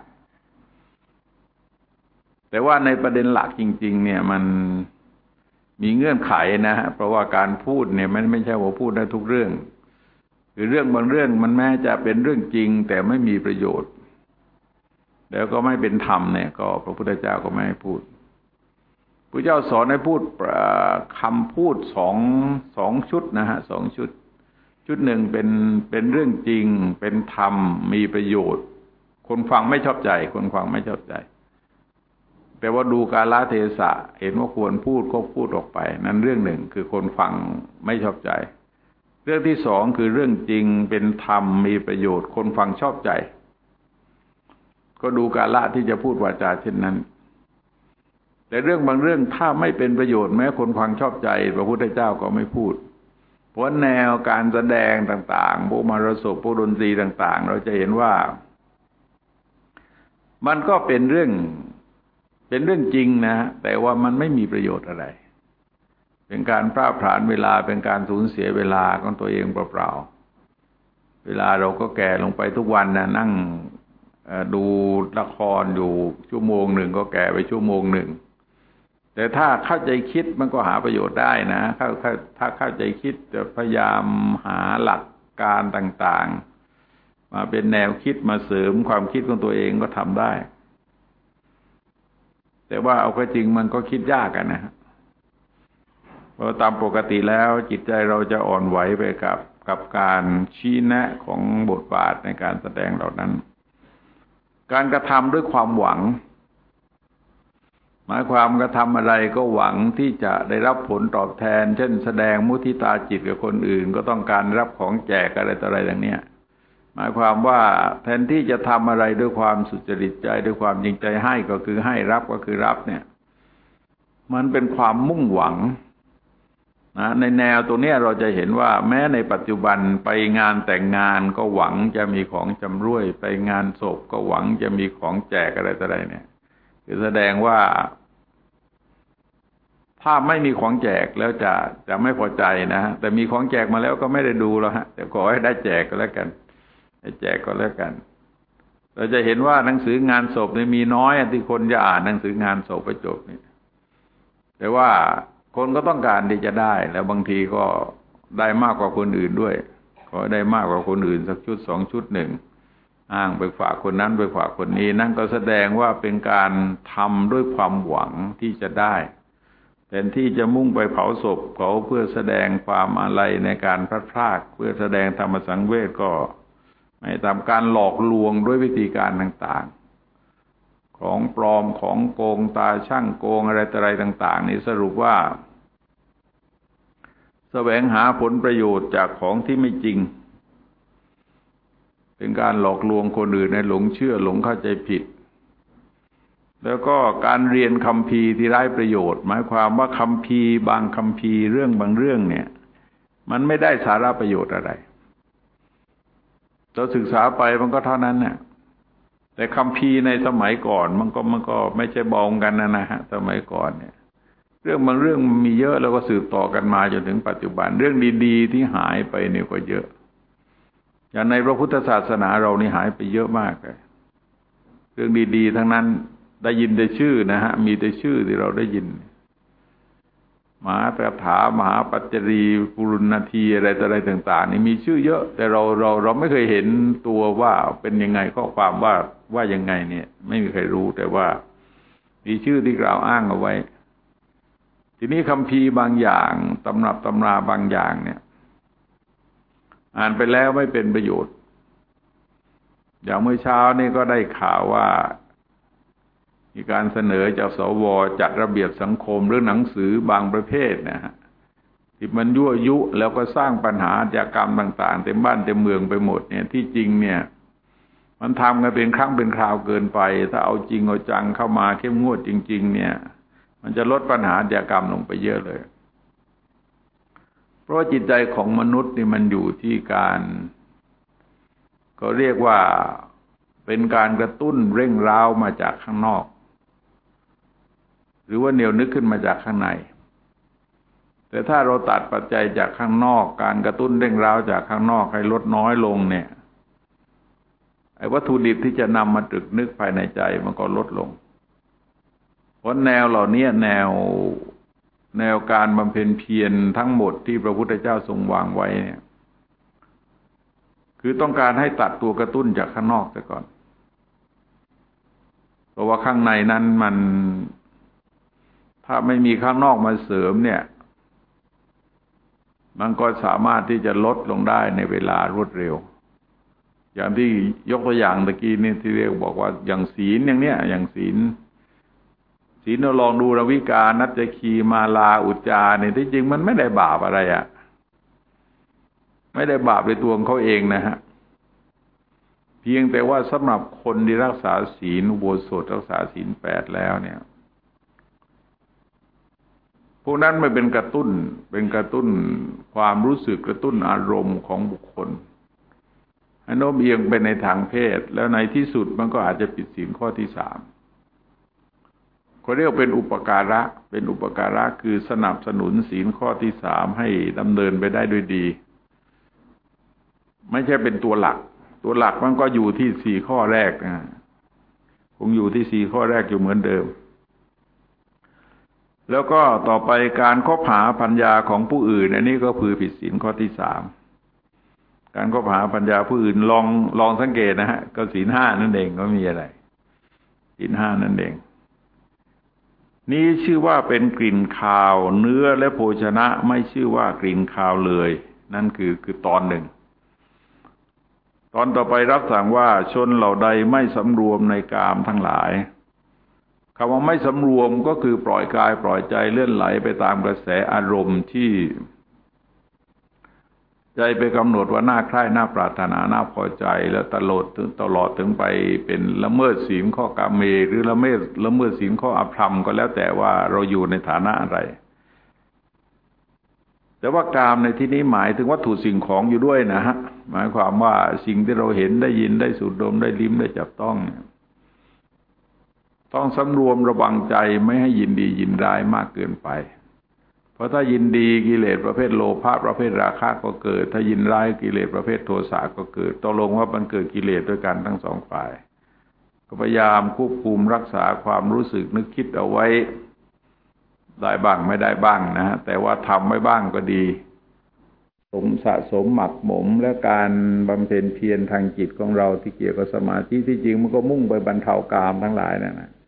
แต่ว่าในประเด็นหลักจริงๆเนี่ยมันมีเงื่อนไขนะฮะเพราะว่าการพูดเนี่ยมันไม่ใช่ว่าพูดได้ทุกเรื่องคือเรื่องบางเรื่องมันแม้จะเป็นเรื่องจริงแต่ไม่มีประโยชน์แล้วก็ไม่เป็นธรรมเนี่ยก็พระพุทธเจ้าก็ไม่ให้พูดพระเจ้าสอนให้พูดคำพูดสองสองชุดนะฮะสองชุดชุดหนึ่งเป็นเป็นเรื่องจริงเป็นธรรมมีประโยชน์คนฟังไม่ชอบใจคนฟังไม่ชอบใจแต่ว่าดูกาลเทศะเห็นว่าควรพูดก็พูดออกไปนั้นเรื่องหนึ่งคือคนฟังไม่ชอบใจเรื่องที่สองคือเรื่องจริงเป็นธรรมมีประโยชน์คนฟังชอบใจก็ดูกาละที่จะพูดวาจาเช่นนั้นแต่เรื่องบางเรื่องถ้าไม่เป็นประโยชน์แม้คนฟังชอบใจพระพุทธเจ้าก็ไม่พูดเพราะแนวการแสดงต่างๆพวกมารสพพวกดนตรีต่างๆเราจะเห็นว่ามันก็เป็นเรื่องเป็นเรื่องจริงนะแต่ว่ามันไม่มีประโยชน์อะไรเป็นการพลาดพลาดเวลาเป็นการสูญเสียเวลาของตัวเองเปล่าๆเวลาเราก็แก่ลงไปทุกวันนะนั่งดูละครอยู่ชั่วโมงหนึ่งก็แก่ไปชั่วโมงหนึ่งแต่ถ้าเข้าใจคิดมันก็หาประโยชน์ได้นะถ้าถ้าเข้าใจคิดจะพยายามหาหลักการต่างๆมาเป็นแนวคิดมาเสริมความคิดของตัวเองก็ทำได้แต่ว่าเอาเข้าจริงมันก็คิดยากกันนะเพราะตามปกติแล้วจิตใจเราจะอ่อนไหวไปกับกับการชี้แนะของบทบาทในการแสดงเหล่านั้นการกระทำด้วยความหวังหมายความกระทำอะไรก็หวังที่จะได้รับผลตอบแทนเช่นแสดงมุทิตาจิตกับคนอื่นก็ต้องการรับของแจกอะไรต่ออะไรอย่างนี้หมายความว่าแทนที่จะทำอะไรด้วยความสุจริตใจด้วยความจริงใจให้ก็คือให้รับก็คือรับเนี่ยมันเป็นความมุ่งหวังนะในแนวตรงนี้เราจะเห็นว่าแม้ในปัจจุบันไปงานแต่งงานก็หวังจะมีของจำรวยไปงานศพก็หวังจะมีของแจกอะไรต่ออะไรเนี่ยคือแสดงว่าถ้าไม่มีของแจกแล้วจะจะไม่พอใจนะแต่มีของแจกมาแล้วก็ไม่ได้ดูแล้วฮะแต่ขอให้ได้แจกก็แล้วกันให้แจกก็แล้วกันเราจะเห็นว่าหนังสืองานศพเนี่ยมีน้อยที่คนจะอ่านหนังสืองานศพไปจบนี่แต่ว่าคนก็ต้องการที่จะได้แล้วบางทีก็ได้มากกว่าคนอื่นด้วยขอได้มากกว่าคนอื่นสักชุดสองชุดหนึ่งอ้างไปฝากคนนั้นไปฝากคนนี้นั่นก็แสดงว่าเป็นการทำด้วยความหวังที่จะได้แทนที่จะมุ่งไปเผาศพเขาเพื่อแสดงความอาลัยในการพลัดพรากเพื่อแสดงธรรมสังเวชก็ไม่ทำการหลอกลวงด้วยวิธีการต่างๆของปลอมของโกงตาช่างโกงอะไรต่ออะไรต่างๆนี่สรุปว่าแสวงหาผลประโยชน์จากของที่ไม่จริงเป็นการหลอกลวงคนอื่นให้หลงเชื่อหลงเข้าใจผิดแล้วก็การเรียนคัมภีร์ที่ไร้ประโยชน์หมายความว่าคัมภีร์บางคัมภีร์เรื่องบางเรื่องเนี่ยมันไม่ได้สาระประโยชน์อะไรเราศึกษาไปมันก็เท่านั้นน่ะแต่คัมภีร์ในสมัยก่อนมันก็มันก็ไม่ใช่เบากันนะนะฮะสมัยก่อนเนี่ยเรื่องบางเรื่องมีเยอะแล้วก็สืบต่อกันมาจนถึงปัจจุบันเรื่องดีๆที่หายไปเนี่ยก็เยอะอย่างในพระพุทธศาสนาเรานี่หายไปเยอะมากเลยเรื่องดีๆทั้งนั้นได้ยินแต่ชื่อนะฮะมีแต่ชื่อที่เราได้ยินมหาคาถามหาปัจจรีปุรุณนาทีอะไรต่ออะไรต่างๆนี่มีชื่อเยอะแต่เราเราเราไม่เคยเห็นตัวว่าเป็นยังไงข้อความว่าว่ายังไงเนี่ยไม่มีใครรู้แต่ว่ามีชื่อที่กล่าวอ้างเอาไว้ทีนี้คัมภีร์บางอย่างตำรับตำราบางอย่างเนี่ยอ่านไปแล้วไม่เป็นประโยชน์อย่างเมื่อเช้านี่ก็ได้ข่าวว่ามีการเสนอจากสวจัดระเบียบสังคมเรื่องหนังสือบางประเภทนะฮะที่มันยั่วยุแล้วก็สร้างปัญหาอาชญากรรมต่างๆเต็มบ้านเต็มเมืองไปหมดเนี่ยที่จริงเนี่ยมันทำกันเป็นครั้งเป็นคราวเกินไปถ้าเอาจริงเอาจังเข้ามาเข้มงวดจริงๆเนี่ยมันจะลดปัญหาอาชญากรรมลงไปเยอะเลยเพราะจิตใจของมนุษย์นี่มันอยู่ที่การก็เรียกว่าเป็นการกระตุ้นเร่งร้าวมาจากข้างนอกหรือว่าเหนียวนึกขึ้นมาจากข้างในแต่ถ้าเราตัดปัจจัยจากข้างนอกการกระตุ้นเร่งร้าวจากข้างนอกให้ลดน้อยลงเนี่ยไอ้วัตถุดิบที่จะนำมาตรึกนึกภายในใจมันก็ลดลงเพราะแนวเหล่านี้แนวแนวการบำเพ็ญเพียรทั้งหมดที่พระพุทธเจ้าทรงวางไว้เนี่ยคือต้องการให้ตัดตัวกระตุ้นจากข้างนอกซะก่อนเพราะว่าข้างในนั้นมันถ้าไม่มีข้างนอกมาเสริมเนี่ยมันก็สามารถที่จะลดลงได้ในเวลารวดเร็วอย่างที่ยกตัวอย่างตะกี้นี่ที่เรียกบอกว่าอย่างศีลอย่างเนี้ยอย่างศีลศีลเราลองดูรวิกานัจจคีมาลาอุจจาเนี่ยที่จริงมันไม่ได้บาปอะไรอ่ะไม่ได้บาปในตัวของเขาเองนะฮะเพียงแต่ว่าสำหรับคนที่รักษาศีลอุโบสถรักษาศีลแปดแล้วเนี่ยพวกนั้นไม่เป็นกระตุ้นเป็นกระตุ้นความรู้สึกกระตุ้นอารมณ์ของบุคคลให้โน้มเอียงไปในทางเพศแล้วในที่สุดมันก็อาจจะผิดศีลข้อที่สามเขาเรียกเป็นอุปการะเป็นอุปการะคือสนับสนุนศีลข้อที่สามให้ดำเนินไปได้ด้วยดีไม่ใช่เป็นตัวหลักตัวหลักมันก็อยู่ที่สี่ข้อแรกนะคงอยู่ที่สี่ข้อแรกอยู่เหมือนเดิมแล้วก็ต่อไปการคบหาปัญญาของผู้อื่นอันนี้ก็คือผิดศีลข้อที่สามการคบหาปัญญาผู้อื่นลองลองสังเกตนะฮะก็ศีลห้านั่นเองก็มีอะไรศีลห้านั่นเองนี้ชื่อว่าเป็นกลิ่นคาวเนื้อและโภชนะไม่ชื่อว่ากลิ่นคาวเลยนั่นคือคือตอนหนึ่งตอนต่อไปรับสั่งว่าชนเหล่าใดไม่สำรวมในกามทั้งหลายคำว่าไม่สำรวมก็คือปล่อยกายปล่อยใจเลื่อนไหลไปตามกระแสอารมณ์ที่ใจไปกำหนดว่าน่าใคร่น่าปรารถนาน่าพอใจแล้วตลอดตลอดถึงไปเป็นละเมิดศีลข้อกาเมหรือละเมิดละเมิดศีลข้ออภรรมก็แล้วแต่ว่าเราอยู่ในฐานะอะไรแต่ว่ากามในที่นี้หมายถึงวัตถุสิ่งของอยู่ด้วยนะฮะหมายความว่าสิ่งที่เราเห็นได้ยินได้สูดดมได้ลิ้มได้จับต้องต้องสำรวมระวังใจไม่ให้ยินดียินร้ายมากเกินไปเพราะถ้ายินดีกิเลสประเภทโลภะประเภทราคะก็เกิดถ้ายินร้ายกิเลสประเภทโทสะก็เกิดตกลงว่ามันเกิดกิเลสด้วยกันทั้งสองฝ่ายก็พยายามควบคุมรักษาความรู้สึกนึกคิดเอาไว้ได้บ้างไม่ได้บ้างนะฮะแต่ว่าทำไม่บ้างก็ดีสมสะสมหมักหมมและการบำเพ็ญเพียรทางจิตของเราที่เกี่ยวกับสมาธิที่จริงมันก็มุ่งไปบรรเทากามทั้งหลายนั่นนะ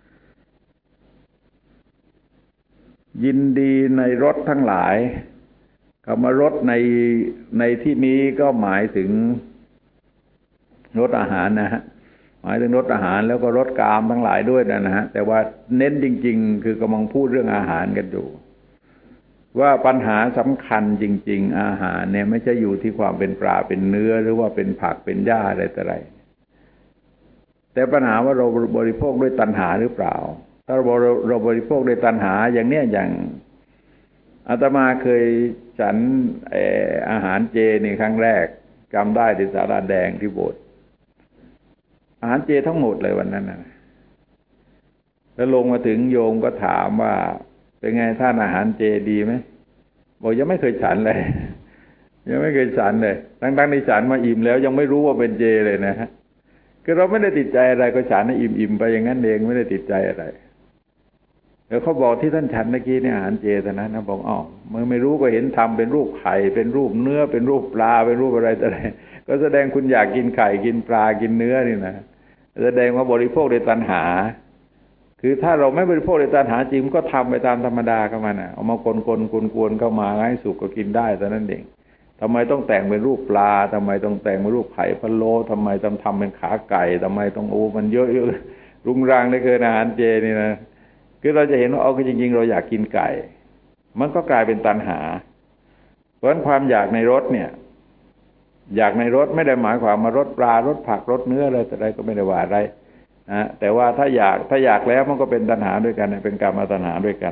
ยินดีในรสทั้งหลายคำว่ารสในในที่นี้ก็หมายถึงรสอาหารนะฮะหมายถึงรสอาหารแล้วก็รสกามทั้งหลายด้วยนะฮะแต่ว่าเน้นจริงๆคือกำลังพูดเรื่องอาหารกันอยู่ว่าปัญหาสำคัญจริงๆอาหารเนี่ยไม่ใช่อยู่ที่ความเป็นปลาเป็นเนื้อหรือว่าเป็นผักเป็นหญ้าอะไรต่ออะไรแต่ปัญหาว่าเราบริโภคด้วยตัณหาหรือเปล่าถ้าเราเราบริโภคด้วยตัณหาอย่างเนี้ยอย่างอาตมาเคยฉันเอ่ออาหารเจนี่ครั้งแรกจำได้ที่ศาลาแดงที่โบสถ์อาหารเจทั้งหมดเลยวันนั้นนะแล้วลงมาถึงโยมก็ถามว่าเป็นไงท่านอาหารเจดีไหมบอกยังไม่เคยฉันเลยยังไม่เคยฉันเลยตั้งๆที่ฉันมาอิ่มแล้วยังไม่รู้ว่าเป็นเจเลยนะฮะคือเราไม่ได้ติดใจอะไรก็ฉันให้อิ่มๆไปอย่างนั้นเองไม่ได้ติดใจอะไรเดี๋ยวเขาบอกที่ท่านฉันเมื่อกี้เนี่ยอาหารเจแต่นั้นนะบอกอ้าวมึงไม่รู้ก็เห็นทำเป็นรูปไข่เป็นรูปเนื้อเป็นรูปปลาเป็นรูปอะไรต่ออะไรก็แสดงคุณอยากกินไข่กินปลากินเนื้อนี่นะแสดงว่าบริโภคด้วยตัณหาคือถ้าเราไม่บริโภคด้วยตัณหาจริงก็ทำไปตามธรรมดาของมันน่ะเอามาคนๆกวนๆเข้ามาให้สุกก็กินได้แต่นั้นเองทำไมต้องแต่งเป็นรูปปลาทำไมต้องแต่งเป็นรูปไข่พะโล้ทำไมต้องทำเป็นขาไก่ทำไมต้องโอ้มันเยอะๆรุงรังได้เกินอาหารเจนี่นะคือเราจะเห็นว่าเอาจริงๆเราอยากกินไก่มันก็กลายเป็นตัณหาเพราะฉะนั้นความอยากในรสเนี่ยอยากในรสไม่ได้หมายความมารสปลารสผักรสเนื้ออะไรแต่อะไรก็ไม่ได้ว่าอะไรนะแต่ว่าถ้าอยากถ้าอยากแล้วมันก็เป็นตัณหาด้วยกันเป็นกามตัณหาด้วยกัน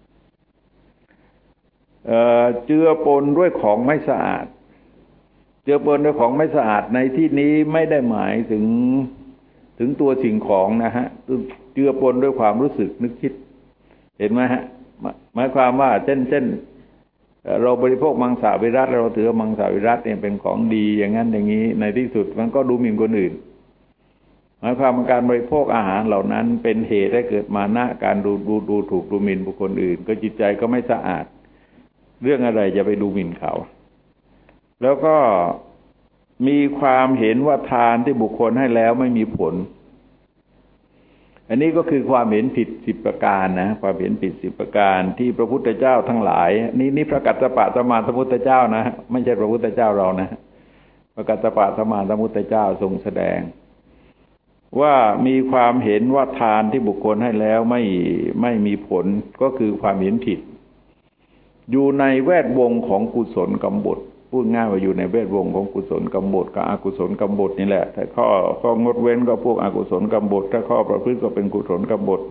เอ่อเจือปนด้วยของไม่สะอาดเจือปนด้วยของไม่สะอาดในที่นี้ไม่ได้หมายถึงถึงตัวสิ่งของนะฮะเจือปนด้วยความรู้สึกนึกคิดเห็นไหมฮะหมายความว่าเช่นเช่นเราบริโภคมังสวิรัติเราถือมังสวิรัติเนี่ยเป็นของดีอย่างนั้นอย่างนี้ในที่สุดมันก็ดูหมิ่นคนอื่นหมายความว่าการบริโภคอาหารเหล่านั้นเป็นเหตุให้เกิดมานะการดูดูดูถูกดูหมิ่นบุคคลอื่นก็จิตใจก็ไม่สะอาดเรื่องอะไรจะไปดูหมิ่นเขาแล้วก็มีความเห็นว่าทานที่บุคคลให้แล้วไม่มีผลอันนี้ก็คือความเห็นผิดสิบประการนะความเห็นผิดสิบประการที่พระพุทธเจ้าทั้งหลายนี่นี่พระกัสสปะสัมมาสัมพุทธเจ้านะไม่ใช่พระพุทธเจ้าเรานะพระกัสสปะสัมมาสัมพุทธเจ้าทรงแสดงว่ามีความเห็นว่าทานที่บุคคลให้แล้วไม่ไม่มีผลก็คือความเห็นผิดอยู่ในแวดวงของกุศลกรรมบทพูดง่ายว่าอยู่ในแวดวงของกุศลกรรมบทกับอกุศลกรรมบทนี่แหละแต่ข้อข้องดเว้นก็พวกอกุศลกรรมบทถ้าข้อประพฤติก็เป็นกุศลกรรมบท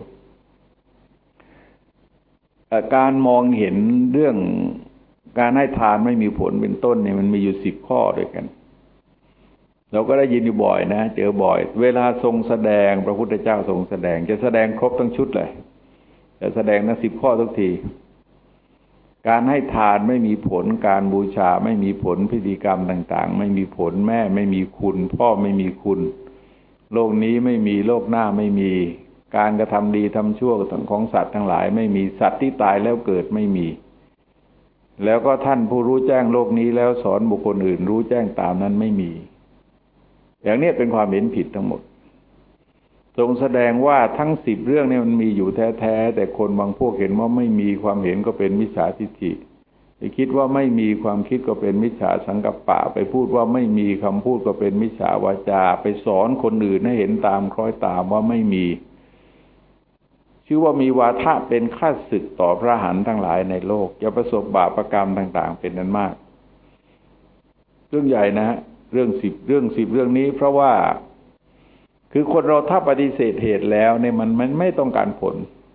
การมองเห็นเรื่องการให้ทานไม่มีผลเป็นต้นเนี่ยมันมีอยู่สิบข้อด้วยกันเราก็ได้ยินอยู่บ่อยนะเจอบ่อยเวลาทรงแสดงพระพุทธเจ้าทรงแสดงจะแสดงครบทั้งชุดเลยจะแสดงทั้งสิบข้อทุกทีการให้ทานไม่มีผลการบูชาไม่มีผลพิธีกรรมต่างๆไม่มีผลแม่ไม่มีคุณพ่อไม่มีคุณโลกนี้ไม่มีโลกหน้าไม่มีการกระทำดีทำชั่วของสัตว์ทั้งหลายไม่มีสัตว์ที่ตายแล้วเกิดไม่มีแล้วก็ท่านผู้รู้แจ้งโลกนี้แล้วสอนบุคคลอื่นรู้แจ้งตามนั้นไม่มีอย่างนี้เป็นความเห็นผิดทั้งหมดทรงแสดงว่าทั้งสิบเรื่องนี้มันมีอยู่แท้ๆแต่คนบางพวกเห็นว่าไม่มีความเห็นก็เป็นมิจฉาทิฏฐิไปคิดว่าไม่มีความคิดก็เป็นมิจฉาสังกัปปะไปพูดว่าไม่มีคำพูดก็เป็นมิจฉาวาจาไปสอนคนอื่นให้เห็นตามคล้อยตามว่าไม่มีชื่อว่ามีวาทะเป็นข้าศึกต่อพระอรหันต์ทั้งหลายในโลกจะประสบบาปกรรมต่างๆเป็นนั้นมากเรื่องใหญ่นะเรื่องสิบเรื่องสิบเรื่องนี้เพราะว่าคือคนเราถ้าปฏิเสธเหตุแล้วเนี่ยมันมันไม่ต้องการผล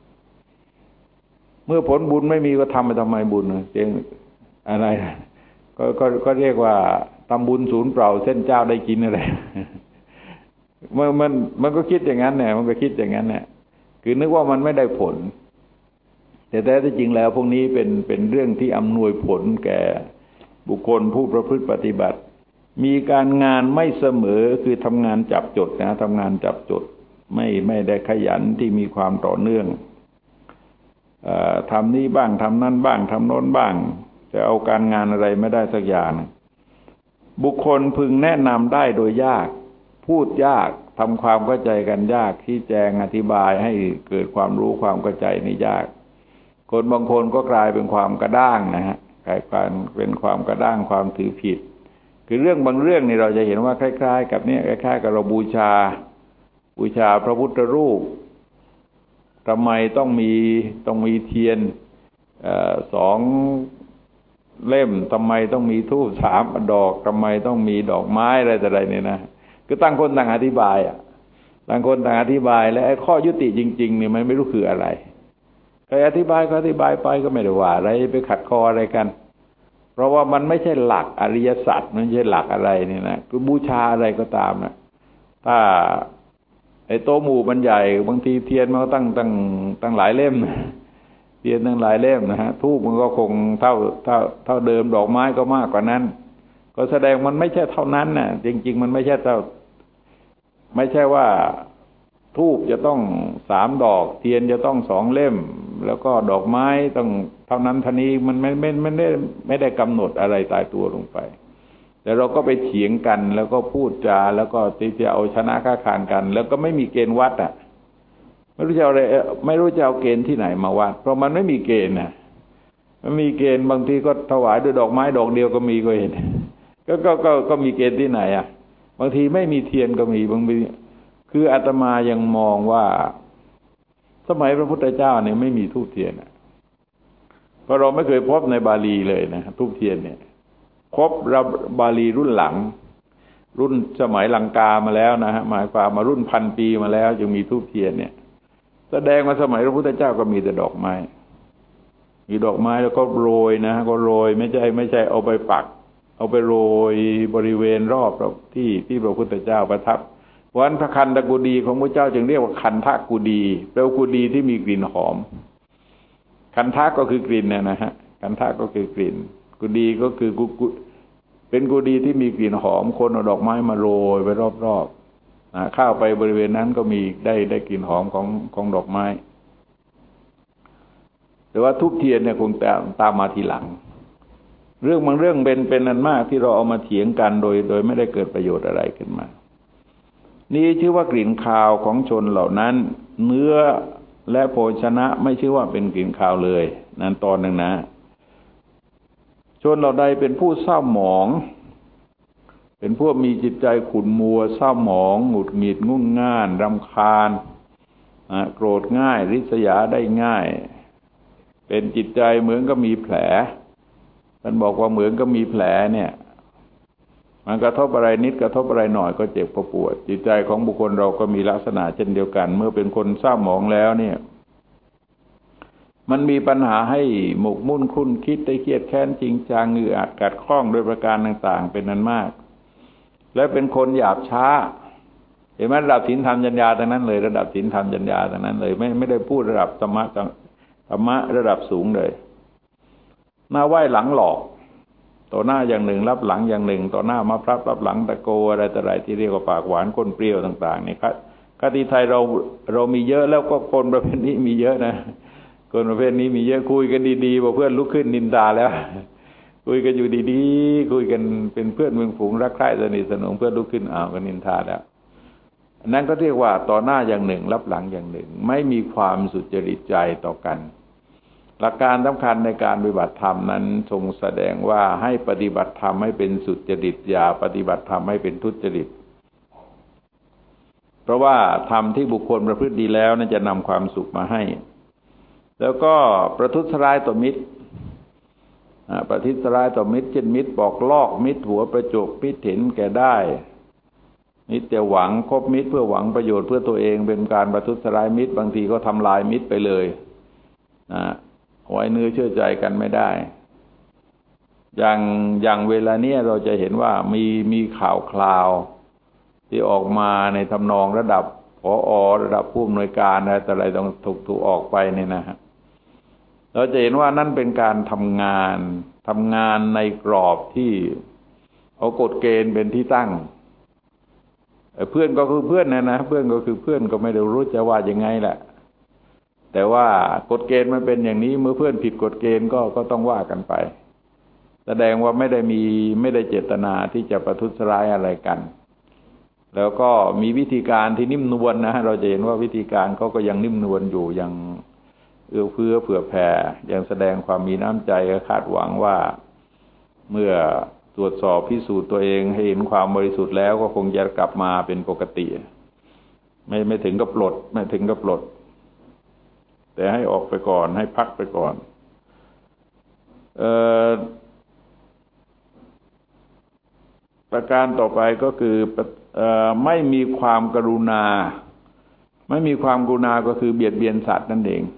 เมื่อผลบุญไม่มีก็ทำไปทำไมบุญเจ๊งอะไรก็ก็ก็เรียกว่าทำบุญศูนย์เปล่าเส้นเจ้าได้กินอะไรมันมันมันก็คิดอย่างนั้นแหละมันก็คิดอย่างนั้นแหละคือนึกว่ามันไม่ได้ผลแต่แท้ที่จริงแล้วพวกนี้เป็นเป็นเรื่องที่อำนวยผลแก่บุคคลผู้ประพฤติปฏิบัติมีการงานไม่เสมอคือทำงานจับจดนะทำงานจับจดไม่ไม่ได้ขยันที่มีความต่อเนื่องเอ่อทำนี้บ้างทำนั่นบ้างทำโน้นบ้างจะเอาการงานอะไรไม่ได้สักอย่างบุคคลพึงแนะนำได้โดยยากพูดยากทำความเข้าใจกันยากที่แจงอธิบายให้เกิดความรู้ความเข้าใจนี่ยากคนบางคนก็กลายเป็นความกระด้างนะฮะกลายเป็นความกระด้างความถือผิดคือเรื่องบางเรื่องนี่เราจะเห็นว่าคล้ายๆกับเนี่ยคล้ายๆกับเราบูชาบูชาพระพุทธรูปทำไมต้องมีต้องมีเทียนเอ่อสองเล่มทำไมต้องมีธูปสามดอกทำไมต้องมีดอกไม้อะไรแต่ไรเนี่ยนะคือต่างคนต่างอธิบายอ่ะต่างคนต่างอธิบายและไอ้ข้อยุติจริงๆเนี่ยมันไม่รู้คืออะไรใครอธิบายก็อธิบายไปก็ไม่ได้ว่าอะไรไปขัดคออะไรกันเพราะว่ามันไม่ใช่หลักอริยสัจไม่ใช่หลักอะไรนี่นะคือบูชาอะไรก็ตามนะถ้าไอ้โตหมู่มันใหญ่บางทีเทียนมันก็ตั้งตั้งตั้งหลายเล่มเทียนตั้งหลายเล่มนะฮะธูปมันก็คงเท่าเท่าเท่าเดิมดอกไม้ก็มากกว่านั้นก็แสดงมันไม่ใช่เท่านั้นน่ะจริงๆมันไม่ใช่เท่าไม่ใช่ว่าธูปจะต้องสามดอกเทียนจะต้องสองเล่มแล้วก็ดอกไม้ต้องเท่านั้นเท่านี้มันไม่ไม่ไม่ได้ไม่ได้กำหนดอะไรตายตัวลงไปแต่เราก็ไปเถียงกันแล้วก็พูดจาแล้วก็ตีจะเอาชนะค้าขานกันแล้วก็ไม่มีเกณฑ์วัดอ่ะไม่รู้จะเอาอะไรไม่รู้จะเอาเกณฑ์ที่ไหนมาวัดเพราะมันไม่มีเกณฑ์นะมันมีเกณฑ์บางทีก็ถวายด้วยดอกไม้ดอกเดียวก็มีก็เห็นก็ก็ก็ก็มีเกณฑ์ที่ไหนอ่ะบางทีไม่มีเทียนก็มีบางทีคืออาตมายังมองว่าสมัยพระพุทธเจ้าเนี่ยไม่มีธูปเทียนเพราะเราไม่เคยพบในบาลีเลยนะธูปเทียนเนี่ยพบบาลีรุ่นหลังรุ่นสมัยลังกามาแล้วนะฮะหมายความมารุ่นพันปีมาแล้วจึงมีธูปเทียนเนี่ยแสดงมาสมัยพระพุทธเจ้าก็มีแต่ดอกไม้มีดอกไม้แล้วก็โรยนะก็โรยไม่ใช่ไม่ใช่เอาไปปักเอาไปโรยบริเวณรอบที่ที่พระพุทธเจ้าประทับวันพระคันธกุฎีของพระเจ้าจึงเรียกว่าคันธกุฎีแปลว่ากุฎีที่มีกลิ่นหอมคันธะก็คือกลิ่นนะนะฮะคันธะก็คือกลิ่นกุฎีก็คือกุเป็นกุฎีที่มีกลิ่นหอมคนเอาดอกไม้มาโรยไปรอบๆนะเข้าไปบริเวณนั้นก็มีได้ได้กลิ่นหอมของของดอกไม้แต่ว่าธูปเทียนเนี่ยคงตามตามมาทีหลังเรื่องบางเรื่องเป็นเป็นอันมากที่เราเอามาเถียงกันโดยโดยไม่ได้เกิดประโยชน์อะไรขึ้นมานี่ชื่อว่ากลิ่นคาวของชนเหล่านั้นเนื้อและโภชนะไม่ชื่อว่าเป็นกลิ่นคาวเลยนั่นตอนหนึ่งนะชนเหล่าใดเป็นผู้เศร้าหมองเป็นพวกมีจิตใจขุ่นมัวเศร้าหมองหงุดหงิดงุ่นง่านรำคาญโกรธง่ายริษยาได้ง่ายเป็นจิตใจเหมือนกับมีแผลท่านบอกว่าเหมือนก็มีแผลเนี่ยมันกระทบอะไรนิดกระทบอะไรหน่อยก็เจ็บปวดจิตใจของบุคคลเราก็มีลักษณะเช่นเดียวกันเมื่อเป็นคนเศร้าหมองแล้วเนี่ยมันมีปัญหาให้หมกมุ่นคุ้นคิดได้เครียดแค้นจริงจังอึดอัดกัดข้องโดยประการต่างๆเป็นนั้นมากและเป็นคนหยาบช้าเห็นไหมระดับศีลธรรมจัญญาทั้งนั้นเลยระดับศีลธรรมจัญญาทั้งนั้นเลยไม่ไม่ได้พูดระดับธรรมะธรรมะระดับสูงเลยหน้าไหว้หลังหลอกต่อหน้าอย่างหนึ่งรับหลังอย่างหนึ่งต่อหน้ามาพรับรับหลังตะโกอะไรต่ออะไรที่เรียกว่าปากหวานก้นเปรี้ยวต่างๆนี่ครับคติไทยเราเรามีเยอะแล้วก็คนประเภทนี้มีเยอะนะคนประเภทนี้มีเยอะคุยกันดีๆพอเพื่อนลุกขึ้นนินทาแล้วคุยกันอยู่ดีๆคุยกันเป็นเพื่อนเมืองฝูงรักใคร่สนิทสนมเพื่อนลุกขึ้นอ้าวกันนินทาแล้วนั่นก็เรียกว่าต่อหน้าอย่างหนึ่งรับหลังอย่างหนึ่งไม่มีความสุจริตใจต่อกันหลักการสำคัญในการปฏิบัติธรรมนั้นทรงแสดงว่าให้ปฏิบัติธรรมให้เป็นสุจริตอย่าปฏิบัติธรรมให้เป็นทุจริตเพราะว่าธรรมที่บุคคลประพฤติดีแล้วนั้นจะนำความสุขมาให้แล้วก็ประทุษร้ายต่อมิตรประทุษร้ายต่อมิตรเช่นมิตรปอกลอกมิตรหัวประจบมิตรเห็นแก่ได้มิตรแต่หวังคบมิตรเพื่อหวังประโยชน์เพื่อตัวเองเป็นการประทุษร้ายมิตรบางทีก็ทำลายมิตรไปเลยนะไว้เนื้อเชื่อใจกันไม่ได้อย่างอย่างเวลาเนี้ยเราจะเห็นว่ามีมีข่าวคราวที่ออกมาในทำนองระดับผอ.ระดับผู้อำนวยการอะไรแต่อะไรต้องถูกถูกออกไปเนี่ยนะฮะเราจะเห็นว่านั่นเป็นการทำงานทำงานในกรอบที่เอากฎเกณฑ์เป็นที่ตั้งเพื่อนก็คือเพื่อนนะนะเพื่อนก็คือเพื่อนก็ไม่ได้รู้จะว่ายังไงแหละแต่ว่ากฎเกณฑ์มันเป็นอย่างนี้เมื่อเพื่อนผิดกฎเกณฑ์ก็ก็ต้องว่ากันไปแสดงว่าไม่ได้มีไม่ได้เจตนาที่จะประทุษร้ายอะไรกันแล้วก็มีวิธีการที่นิ่มนวลนะเราจะเห็นว่าวิธีการเขาก็ยังนิ่มนวลอยู่ยังเอื้อเฟื้อเผื่อแผ่ยังแสดงความมีน้ำใจคาดหวังว่าเมื่อตรวจสอบพิสูจน์ตัวเองให้เห็นความบริสุทธิ์แล้วก็คงจะกลับมาเป็นปกติไม่ไม่ถึงกับปลดไม่ถึงกับปลดแต่ให้ออกไปก่อนให้พักไปก่อนเอ่อประการต่อไปก็คือเอ่อไม่มีความกรุณาไม่มีความกรุณาก็คือเบียดเบียนสัตว์นั่นเอง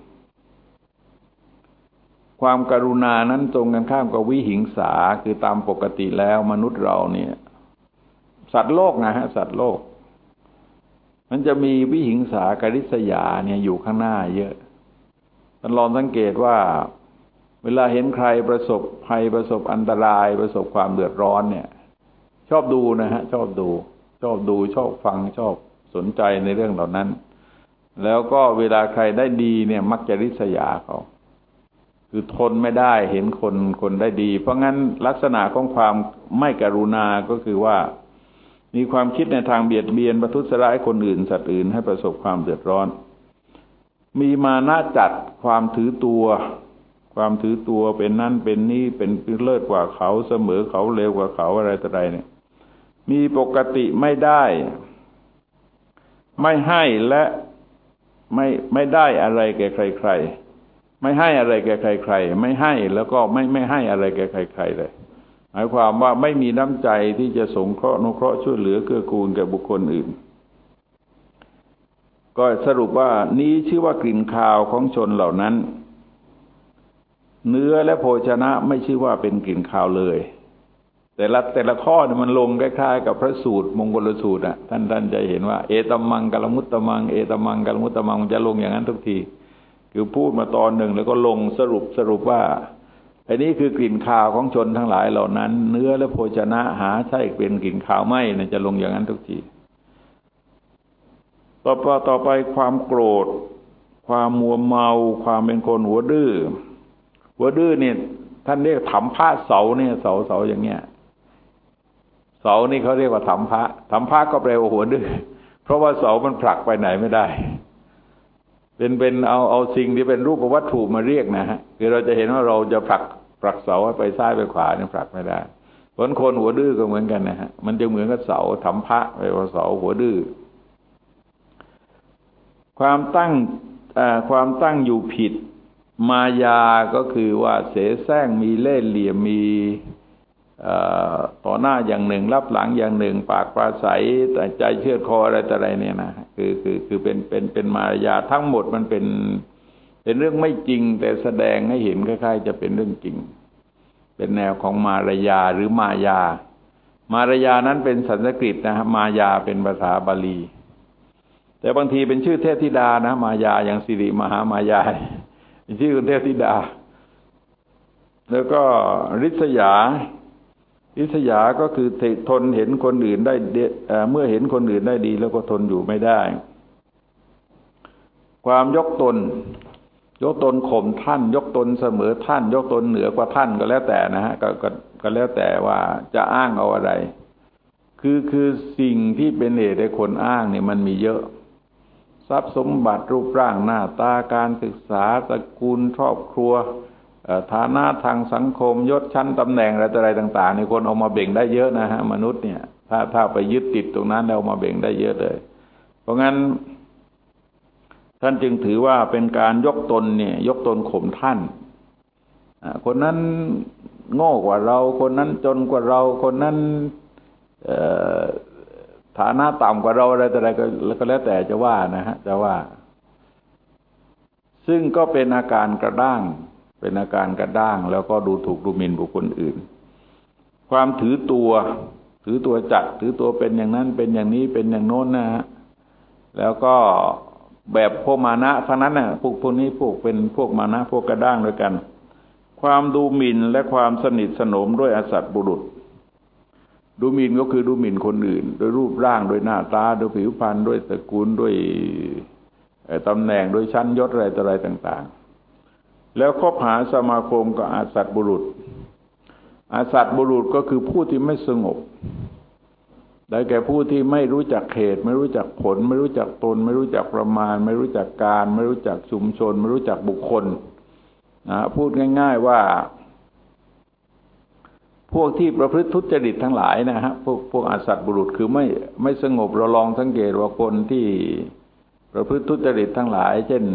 ความกรุณานั้นตรงกันข้ามกับวิหิงสาคือตามปกติแล้วมนุษย์เราเนี่ยสัตว์โลกนะฮะสัตว์โลกมันจะมีวิหิงสากริษยาเนี่ยอยู่ข้างหน้าเยอะท่านลองสังเกตว่าเวลาเห็นใครประสบภัยประสบอันตรายประสบความเดือดร้อนเนี่ยชอบดูนะฮะชอบดูชอบดูชอบฟังชอบสนใจในเรื่องเหล่านั้นแล้วก็เวลาใครได้ดีเนี่ยมักจะริษยาเขาคือทนไม่ได้เห็นคนคนได้ดีเพราะงั้นลักษณะของความไม่กรุณาก็คือว่ามีความคิดในทางเบียดเบียนประทุษร้ายคนอื่นสัตว์อื่นให้ประสบความเดือดร้อนมีมานะจัดความถือตัวความถือตัวเป็นนั่นเป็นนี่เป็นเลิศกว่าเขาเสมอเขาเลวกว่าเขาอะไรต่ออะไรเนี่ยมีปกติไม่ได้ไม่ให้และไม่ไม่ได้อะไรแก่ใครๆไม่ให้อะไรแก่ใครๆไม่ให้แล้วก็ไม่ไม่ให้อะไรแก่ใครๆเลยหมายความว่าไม่มีน้ำใจที่จะสงเคราะห์อนุเคราะห์ช่วยเหลือเกื้อกูลแก่บุคคลอื่นก็สรุปว่านี้ชื่อว่ากลิ่นคาวของชนเหล่านั้นเนื้อและโภชนะไม่ชื่อว่าเป็นกลิ่นคาวเลยแต่ละแต่ละข้อเนี่ยมันลงคล้ายๆกับพระสูตรมงคลสูตรอ่ะท่านท่านจะเห็นว่าเอตัมมังกัลมุตตมังเอตัมมังกัลมุตตมังมันจะลงอย่างนั้นทุกทีคือพูดมาตอนหนึ่งแล้วก็ลงสรุปสรุปว่าอันนี้คือกลิ่นคาวของชนทั้งหลายเหล่านั้นเนื้อและโภชนะหาใช่เป็นกลิ่นคาวไม่เนี่ยจะลงอย่างนั้นทุกทีต่อไปต่อไปความโกรธความมัวเมาความเป็นคนหัวดื้อหัวดื้อเนี่ยท่านเรียกถำพระเสาเนี่ยเสาเสาอย่างเงี้ยเสานี่เขาเรียกว่าถำพระถำพระก็แปลว่าหัวดื้อเพราะว่าเสามันผลักไปไหนไม่ได้เป็นเป็นเอาเอาสิ่งที่เป็นรูปวัตถุมาเรียกนะฮะคือเราจะเห็นว่าเราจะผลักผลักเสาไปซ้ายไปขวาเนี่ยผลักไม่ได้เพราะคนหัวดื้อก็เหมือนกันนะฮะมันจะเหมือนกับเสาถำพระแปลว่าเสาหัวดื้อความตั้งความตั้งอยู่ผิดมายาก็คือว่าเสแสร้งมีเล่ห์เหลี่ยมมีต่อหน้าอย่างหนึ่งรับหลังอย่างหนึ่งปากปราศัยแต่ใจเชือดคออะไรแต่อะไรเนี่ยนะคือคือคือเป็นเป็นเป็นมายาทั้งหมดมันเป็นเป็นเรื่องไม่จริงแต่แสดงให้เห็นคล้ายๆจะเป็นเรื่องจริงเป็นแนวของมารยาหรือมายามารยานั้นเป็นสันสกฤตนะครับมายาเป็นภาษาบาลีแต่บางทีเป็นชื่อเทพธิดานะมายาอย่างสิริมหามายาเป็นชื่อเทพธิดาแล้วก็ริษยาริษยาก็คือทนเห็นคนอื่นได้เมื่อเห็นคนอื่นได้ดีแล้วก็ทนอยู่ไม่ได้ความยกตนยกตนข่มท่านยกตนเสมอท่านยกตนเหนือกว่าท่านก็แล้วแต่นะฮะก็ก็ก็แล้วแต่ว่าจะอ้างเอาอะไรคือคือสิ่งที่เป็นเหตุให้คนอ้างเนี่ยมันมีเยอะทรัพย์สมบัติรูปร่างหน้าตาการศึกษาตระกูลครอบครัวฐานะทางสังคมยศชั้นตำแหน่งอะไรต่ออะไรต่างๆนี่คนเอามาเบ่งได้เยอะนะฮะมนุษย์เนี่ยถ้าถ้าไปยึดติดตรงนั้นแล้วมาเบ่งได้เยอะเลยเพราะงั้นท่านจึงถือว่าเป็นการยกตนเนี่ยยกตนข่มท่านคนนั้นโง่กว่าเราคนนั้นจนกว่าเราคนนั้นฐานะต่ำกว่าเราอะไรต่ออะไรก็ก็แล้วแต่จะว่านะฮะจะว่าซึ่งก็เป็นอาการกระด้างเป็นอาการกระด้างแล้วก็ดูถูกดูหมิ่นบุคคลอื่นความถือตัวถือตัวจัดถือตัวเป็นอย่างนั้นเป็นอย่างนี้เป็นอย่างโน้นนะฮะแล้วก็แบบพวกมานะทั้งนั้นน่ะพวกพวกนี้พวกเป็นพวกมานะพวกกระด้างด้วยกันความดูหมิ่นและความสนิทสนมด้วยอสัตบุรุษดูหมิ่นก็คือดูหมิ่นคนอื่นโดยรูปร่างโดยหน้าตาโดยผิวพรรณด้วยตระกูลด้วยตำแหน่งโดยชั้นยศอะไรต่ออะไรต่างๆแล้วคบหาสมาคมกับอสัตบุรุษอสัตบุรุษก็คือผู้ที่ไม่สงบได้แก่ผู้ที่ไม่รู้จักเหตุไม่รู้จักผลไม่รู้จักตนไม่รู้จักประมาณไม่รู้จักการไม่รู้จักชุมชนไม่รู้จักบุคคลนะพูดง่ายๆว่าพวกที่ประพฤติทุจริตทั้งหลายนะฮะพวกพวกอสัตบุรุษคือไม่ไม่สงบเราลองสังเกตว่าคนที่ประพฤติทุจริตทั้งหลายเช่น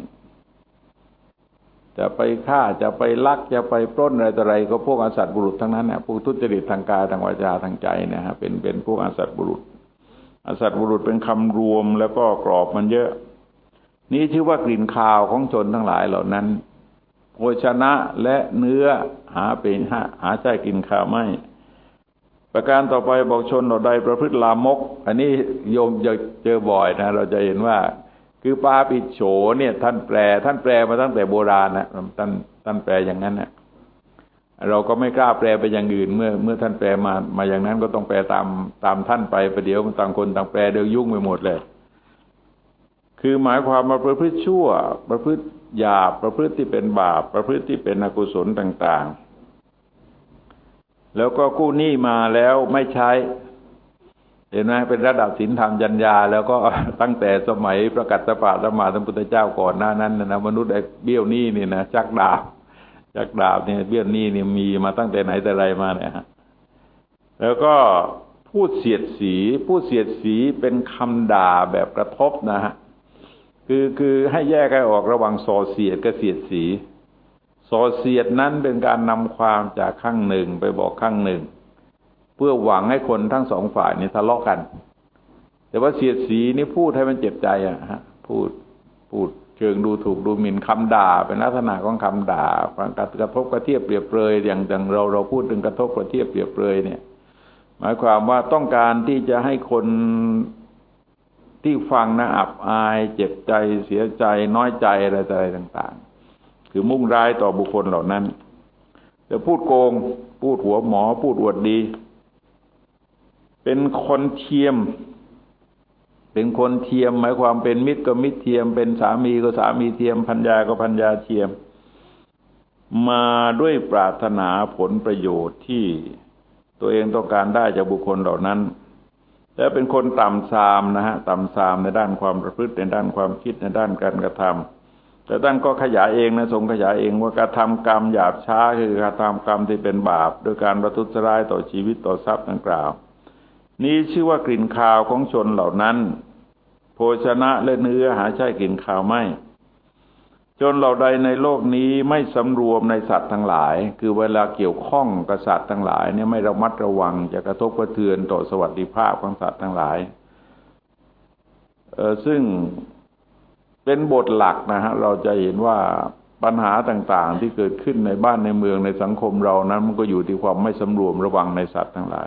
จะไปฆ่าจะไปลักจะไปปล้นอะไรต่ออะไรก็พวกอสัตบุรุษทั้งนั้นเนี่ยพวกทุจริตทางกายทางวาจาทางใจนะฮะเป็นเป็นพวกอสัตบุรุษอสัตบุรุษเป็นคำรวมแล้วก็กรอบมันเยอะนี่ชื่อว่ากลิ่นคาวของชนทั้งหลายเหล่านั้นโภชนะและเนื้อหาเป็นหาหาใช่กินข้าวไม่ประการต่อไปบอกชนเหล่าใดประพฤติลามกอันนี้โยมจะเจอบ่อยนะเราจะเห็นว่าคือปาปิโฉเนี่ยท่านแปลท่านแปลมาตั้งแต่โบราณนะท่านท่านแปลอย่างนั้นนะเราก็ไม่กล้าแปลไปอย่างอื่นเมื่อเมื่อท่านแปลมามาอย่างนั้นก็ต้องแปลตามตามท่านไปประเดี๋ยวต่างคนต่างแปลเดี๋ยวยุ่งไปหมดเลยคือหมายความว่าประพฤติชั่วประพฤติหยาบประพฤติที่เป็นบาปประพฤติที่เป็นอกุศลต่างๆแล้วก็กู้หนี้มาแล้วไม่ใช้เห็นไหมเป็นระดับศีลธรรมจัญญาแล้วก็ตั้งแต่สมัยประกาศปาสมาสัมพุทธเจ้าก่อนหน้านั้นนะมนุษย์ไอ้เบี้ยวหนี้นี่นะจักดาบจักดาบเนี่ยเบี้ยวหนี้นี่มีมาตั้งแต่ไหนแต่ไรมาเนี่ยฮะแล้วก็พูดเสียดสีพูดเสียดสีเป็นคำด่าแบบกระทบนะฮะคือคือให้แยกให้ออกระหว่างส่อเสียดกับเสียดสีส่อเสียดนั้นเป็นการนำความจากข้างหนึ่งไปบอกข้างหนึ่งเพื่อหวังให้คนทั้งสองฝ่ายนี่ทะเลาะกันแต่ว่าเสียดสีนี่พูดให้มันเจ็บใจอ่ะฮะพูดพูดเชิงดูถูกดูหมิ่นคำด่าเป็นลักษณะของคำด่าการกระทบกระเทียบเปรียบเปรยอย่างอย่างเราเราพูดถึงกระทบกระเทียบเปรียบเปรยเนี่ยหมายความว่าต้องการที่จะให้คนที่ฟังนะอับอายเจ็บใจเสียใจน้อยใจอะไรอะไรต่างๆคือมุ่งร้ายต่อบุคคลเหล่านั้นจะพูดโกงพูดหัวหมอพูดอวดดีเป็นคนเทียมเป็นคนเทียมหมายความเป็นมิตรก็มิตรเทียมเป็นสามีก็สามีเทียมภรรยาก็ภรรยาเทียมมาด้วยปรารถนาผลประโยชน์ที่ตัวเองต้องการได้จากบุคคลเหล่านั้นและเป็นคนต่ำทรามนะฮะต่ำทรามในด้านความประพฤติในด้านความคิดในด้านการกระทำแต่ท่านก็ขยายเองนะทรงขยายเองว่าการทำกรรมหยาบช้าคือการทำกรรมที่เป็นบาปโดยการประทุษร้ายต่อชีวิตต่อทรัพย์ดังกล่าวนี้ชื่อว่ากลิ่นคาวของชนเหล่านั้นโภชนะและเนื้อหาใช่กลิ่นคาวไม่จนเราใดในโลกนี้ไม่สำรวมในสัตว์ทั้งหลายคือเวลาเกี่ยวข้องกับสัตว์ทั้งหลายเนี่ยไม่ระมัดระวังจะกระทบกระเทือนต่อสวัสดิภาพของสัตว์ทั้งหลายเอ่อซึ่งเป็นบทหลักนะฮะเราจะเห็นว่าปัญหาต่างๆที่เกิดขึ้นในบ้านในเมืองในสังคมเรานั้นมันก็อยู่ที่ความไม่สำรวมระวังในสัตว์ทั้งหลาย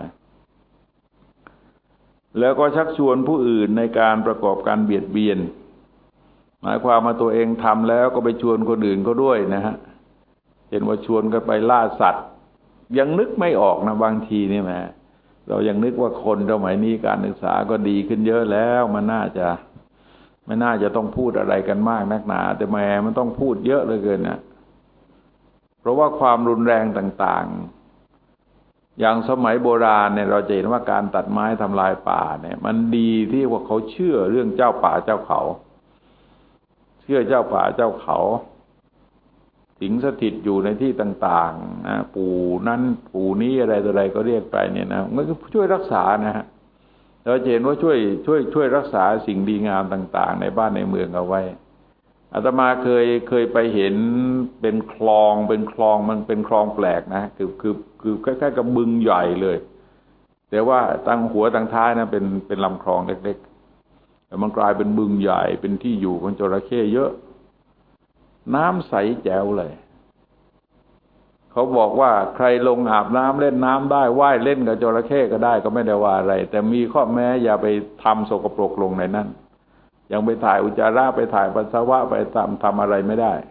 แล้วก็ชักชวนผู้อื่นในการประกอบการเบียดเบียนหมายความว่าตัวเองทำแล้วก็ไปชวนคนอื่นเขาด้วยนะฮะเห็นว่าชวนกันไปล่าสัตว์ยังนึกไม่ออกนะบางทีนี่แหมเรายังนึกว่าคนสมัยนี้การศึกษาก็ดีขึ้นเยอะแล้วมันน่าจะไม่น่าจะต้องพูดอะไรกันมากนักหนาแต่แหมมันต้องพูดเยอะเหลือเกินนะเพราะว่าความรุนแรงต่างๆอย่างสมัยโบราณเนี่ยเราจะเห็นว่าการตัดไม้ทำลายป่าเนี่ยมันดีที่ว่าเขาเชื่อเรื่องเจ้าป่าเจ้าเขาเชื่อเจ้าป่าเจ้าเขาสิงสถิตอยู่ในที่ต่างๆนะปู่นั้นปู่นี้อะไรต่ออะไรก็เรียกไปเนี่ยนะมันก็ช่วยรักษานะฮะเราเห็นว่าช่วยช่วยช่วยรักษาสิ่งดีงามต่างๆในบ้านในเมืองเอาไว้อาตมาเคยเคยไปเห็นเป็นคลองเป็นคลองมันเป็นคลองแปลกนะคือคือคือคล้ายๆกับบึงใหญ่เลยแต่ว่าตั้งหัวตั้งท้ายนะเป็นเป็นลำคลองเล็กๆแต่มันกลายเป็นบึงใหญ่เป็นที่อยู่ของจระเข้เยอะน้ำใสแจ๋วเลยเขาบอกว่าใครลงอาบน้ำเล่นน้ำได้ว่ายเล่นกับจระเข้ก็ได้ก็ไม่ได้ว่าอะไรแต่มีข้อแม้อย่าไปทำสกปรกลงในนั้นยังไปถ่ายอุจจาระไปถ่ายปัสสาวะไปทำทำอะไรไม่ได้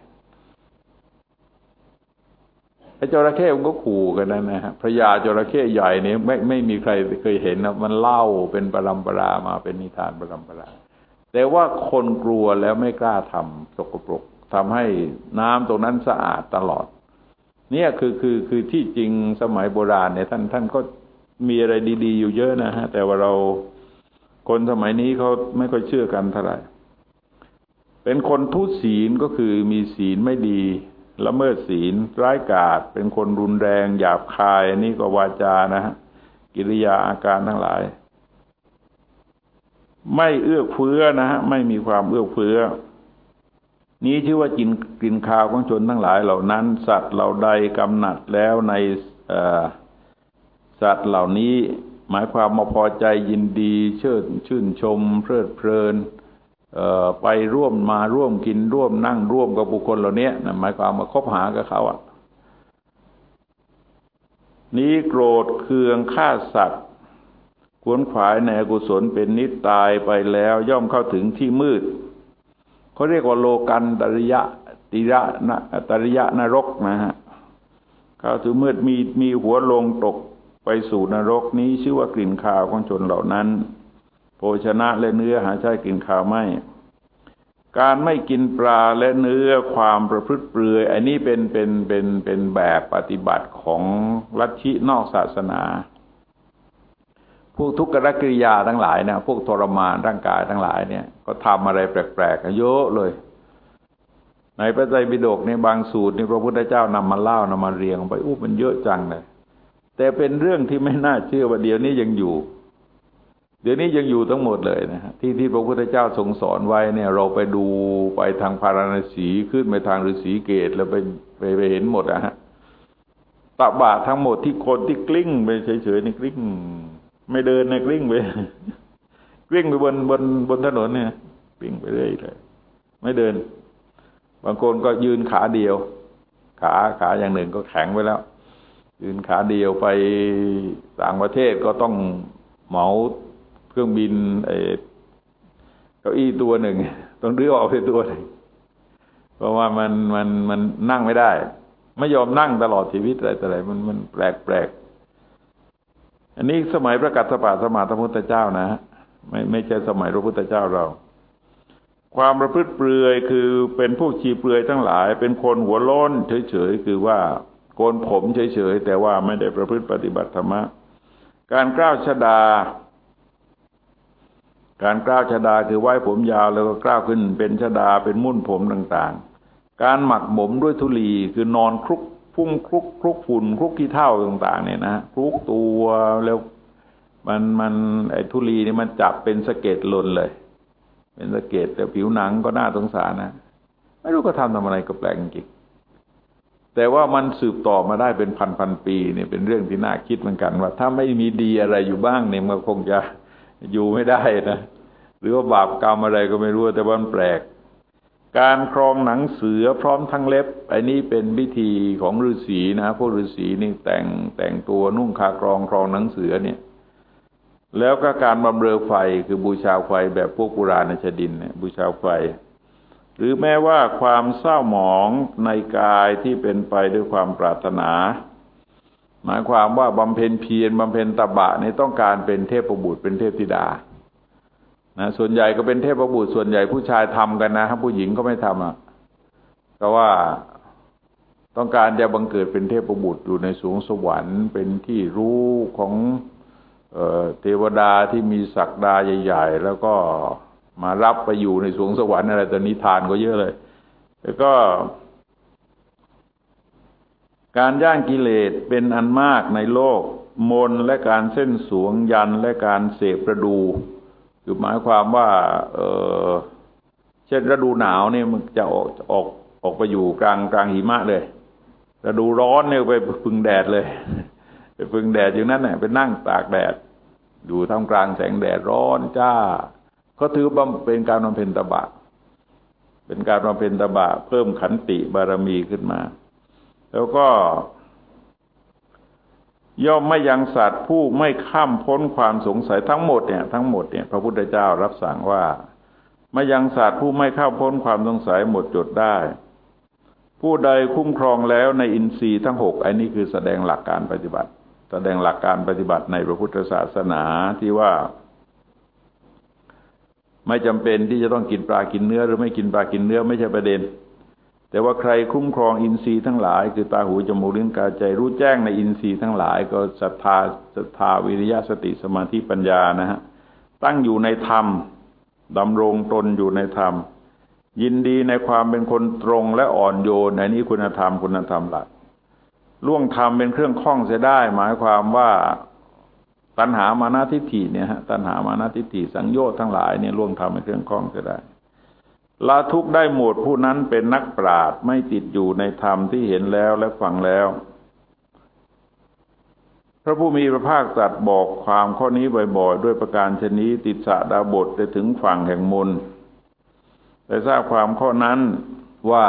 ไอ้จระเข้มันก็ขู่กันนะนะฮะพระยาจระเข้ใหญ่เนี่ยไม่ไม่มีใครเคยเห็นนะมันเล่าเป็นปรำปรามาเป็นนิทานปรำปราแต่ว่าคนกลัวแล้วไม่กล้าทำสกปรกทำให้น้ำตรงนั้นสะอาดตลอดเนี่ยคือคือคือที่จริงสมัยโบราณเนี่ยท่านท่านก็มีอะไรดีๆอยู่เยอะนะฮะแต่ว่าเราคนสมัยนี้เขาไม่ค่อยเชื่อกันเท่าไหร่เป็นคนทุศีลก็คือมีศีลไม่ดีละเมิดศีลร้ายกาจเป็นคนรุนแรงหยาบคายนี่ก็วาจานะฮะกิริยาอาการทั้งหลายไม่เอื้อเฟื้อนะฮะไม่มีความเอื้อเฟื้อนี้ชื่อว่ากินกินข้าวของชนทั้งหลายเหล่านั้นสัตว์เหล่าใดกำหนัดแล้วในสัตว์เหล่านี้หมายความมาพอใจยินดีเชิดชื่นชมเพลิดเพลินไปร่วมมาร่วมกินร่วมนั่งร่วมกับบุคคลเหล่านี้นะหมายความมาคบหากับเขาอ่ะนี้โกรธเคืองฆ่าสัตว์ขวนขวายในอกุศลเป็นนิจตายไปแล้วย่อมเข้าถึงที่มืดเขาเรียกว่าโลกันตริยะติระนะตริยะนรกนะฮะเข้าถึงมืดมีมีหัวลงตกไปสู่นรกนี้ชื่อว่ากลิ่นคาวของชนเหล่านั้นโภชนะและเนื้อหาใช่กลิ่นคาวไม่การไม่กินปลาและเนื้อความประพฤติเปลือยอันนี้เป็นเป็นเป็นเป็นแบบปฏิบัติของลัทธินอกศาสนาพวกทุกขกิริยาทั้งหลายนะพวกทรมานร่างกายทั้งหลายเนี่ยก็ทำอะไรแปลกๆเยอะเลยในพระไตรปิฎกในบางสูตรนี่พระพุทธเจ้านำมาเล่านำมาเรียงไปอู้มันเยอะจังเลยแต่เป็นเรื่องที่ไม่น่าเชื่อว่าเดี๋ยวนี้ยังอยู่เดี๋ยวนี้ยังอยู่ทั้งหมดเลยนะฮะที่ที่พระพุทธเจ้าทรงสอนไว้เนี่ยเราไปดูไปทางพาราณสีขึ้นไปทางฤาษีเกตแล้วไปไปไปเห็นหมดอะฮะตบะทั้งหมดที่คนที่กลิ้งไปเฉยๆนี่กลิ้งไม่เดินนะกลิ้งไปกลิ้งไปบนบนบนถนนเนี่ยกลิ้งไปเรื่อยเลยไม่เดินบางคนก็ยืนขาเดียวขาขาอย่างหนึ่งก็แข็งไว้แล้วยืนขาเดียวไปต่างประเทศก็ต้องเหมาเครื่องบินไอ้เก้าอี้ตัวหนึ่งต้องรื้อออกไปตัวหนึ่งเพราะว่ามันมันมันนั่งไม่ได้ไม่ยอมนั่งตลอดชีวิตอะไรแต่อะไรมันมันแปลกแปลกอันนี้สมัยพระกัสสปะสมมาสัมพุทธเจ้านะไม่ไม่ใช่สมัยพระพุทธเจ้าเราความประพฤติเปลือยคือเป็นพวกชีเปลือยทั้งหลายเป็นคนหัวโล้นเฉยๆคือว่าโกนผมเฉยๆแต่ว่าไม่ได้ประพฤติปฏิบัติธรรมะการกล้าวชฎาการกล้าวชฎาคือไว้ผมยาวแล้วก็กล้าวขึ้นเป็นชฎาเป็นมุ่นผมต่างๆการหมักหมมด้วยธุลีคือนอนคลุกพุ่งคลุกคลุกฝุ่นคลุกขี้เถ้าต่างๆเนี่ยนะคลุกตัวแล้วมันมันไอ้ธุลีนี่มันจับเป็นสะเก็ดหล่นเลยเป็นสะเก็ดแต่ผิวหนังก็น่าสงสารนะไม่รู้ก็ทำทำอะไรก็แปลกจริงแต่ว่ามันสืบต่อมาได้เป็นพันพันปีเนี่ยเป็นเรื่องที่น่าคิดเหมือนกันว่าถ้าไม่มีดีอะไรอยู่บ้างเนี่ยมันคงจะอยู่ไม่ได้นะหรือว่าบาปกรรมอะไรก็ไม่รู้แต่ว่ามันแปลกการครองหนังเสือพร้อมทั้งเล็บไอ้นี่เป็นพิธีของฤาษีนะพวกฤาษีนี่แต่งแต่งตัวนุ่งคากรองครองหนังเสือเนี่ยแล้วก็การบำเรอไฟคือบูชาไฟแบบพวกปุราณชดินเนี่ยบูชาไฟหรือแม้ว่าความเศร้าหมองในกายที่เป็นไปด้วยความปรารถนาหมายความว่าบำเพ็ญเพียรบำเพ็ญตบะนี่ต้องการเป็นเทพบุตรเป็นเทพธิดานะส่วนใหญ่ก็เป็นเทพบุตรส่วนใหญ่ผู้ชายทำกันนะครับผู้หญิงก็ไม่ทำอ่ะเพราะว่าต้องการจะบังเกิดเป็นเทพบุตรอยู่ในสวงสวรรค์เป็นที่รู้ของเอ่อเทวดาที่มีศักดาใหญ่ๆแล้วก็มารับไปอยู่ในสวงสวรรค์อะไรตอนนี้ทานก็เยอะเลยแล้วก็การย่างกิเลสเป็นอันมากในโลกมนต์และการเส้นสวงยันและการเสพฤดูคือหมายความว่าเออเช่นฤดูหนาวเนี่ยมันจะออกออกออกไปอยู่กลางกลางหิมะเลยฤดูร้อนเนี่ยไปพึ่งแดดเลยไปพึ่งแดดอย่างนั้นเนี่ยไปนั่งตากแดดอยู่ท่ามกลางแสงแดดร้อนจ้าก็ถือว่าเป็นการบำเพ็ญตบะเป็นการบำเพ็ญตบะเพิ่มขันติบารมีขึ้นมาแล้วก็ย่อมไม่ยังสัตว์ผู้ไม่ข้ามพ้นความสงสัยทั้งหมดเนี่ยทั้งหมดเนี่ยพระพุทธเจ้ารับสั่งว่าไม่ยังสัตว์ผู้ไม่ข้ามพ้นความสงสัยหมดจดได้ผู้ใดคุ้มครองแล้วในอินทรีย์ทั้งหกอันนี้คือแสดงหลักการปฏิบัติแสดงหลักการปฏิบัติในพระพุทธศาสนาที่ว่าไม่จำเป็นที่จะต้องกินปลากินเนื้อหรือไม่กินปลากินเนื้อไม่ใช่ประเด็นแต่ว่าใครคุ้มครองอินทรีย์ทั้งหลายคือตาหูจมูกลิ้นกายใจรู้แจ้งในอินทรีย์ทั้งหลายก็ศรัทธาศรัทธาวิริยะสติสมาธิปัญญานะฮะตั้งอยู่ในธรรมดำรงตนอยู่ในธรรมยินดีในความเป็นคนตรงและอ่อนโยนในนี้คุณธรรมคุณธรรมหลักล่วงธรรมเป็นเครื่องข้องเสียได้หมายความว่าตัณหามานะทิฏฐิเนี่ยฮะตัณหามานะทิฏฐิสังโยชน์ทั้งหลายเนี่ยล่วงธรรมเป็นเครื่องข้องเสียได้ละทุกข์ได้หมดผู้นั้นเป็นนักปราชญ์ไม่ติดอยู่ในธรรมที่เห็นแล้วและฟังแล้วพระผู้มีพระภาคตรัสบอกความข้อนี้บ่อยๆด้วยประการชนี้ติสสะดาบทได้ถึงฝั่งแห่งมนต์ได้ทราบความข้อนั้นว่า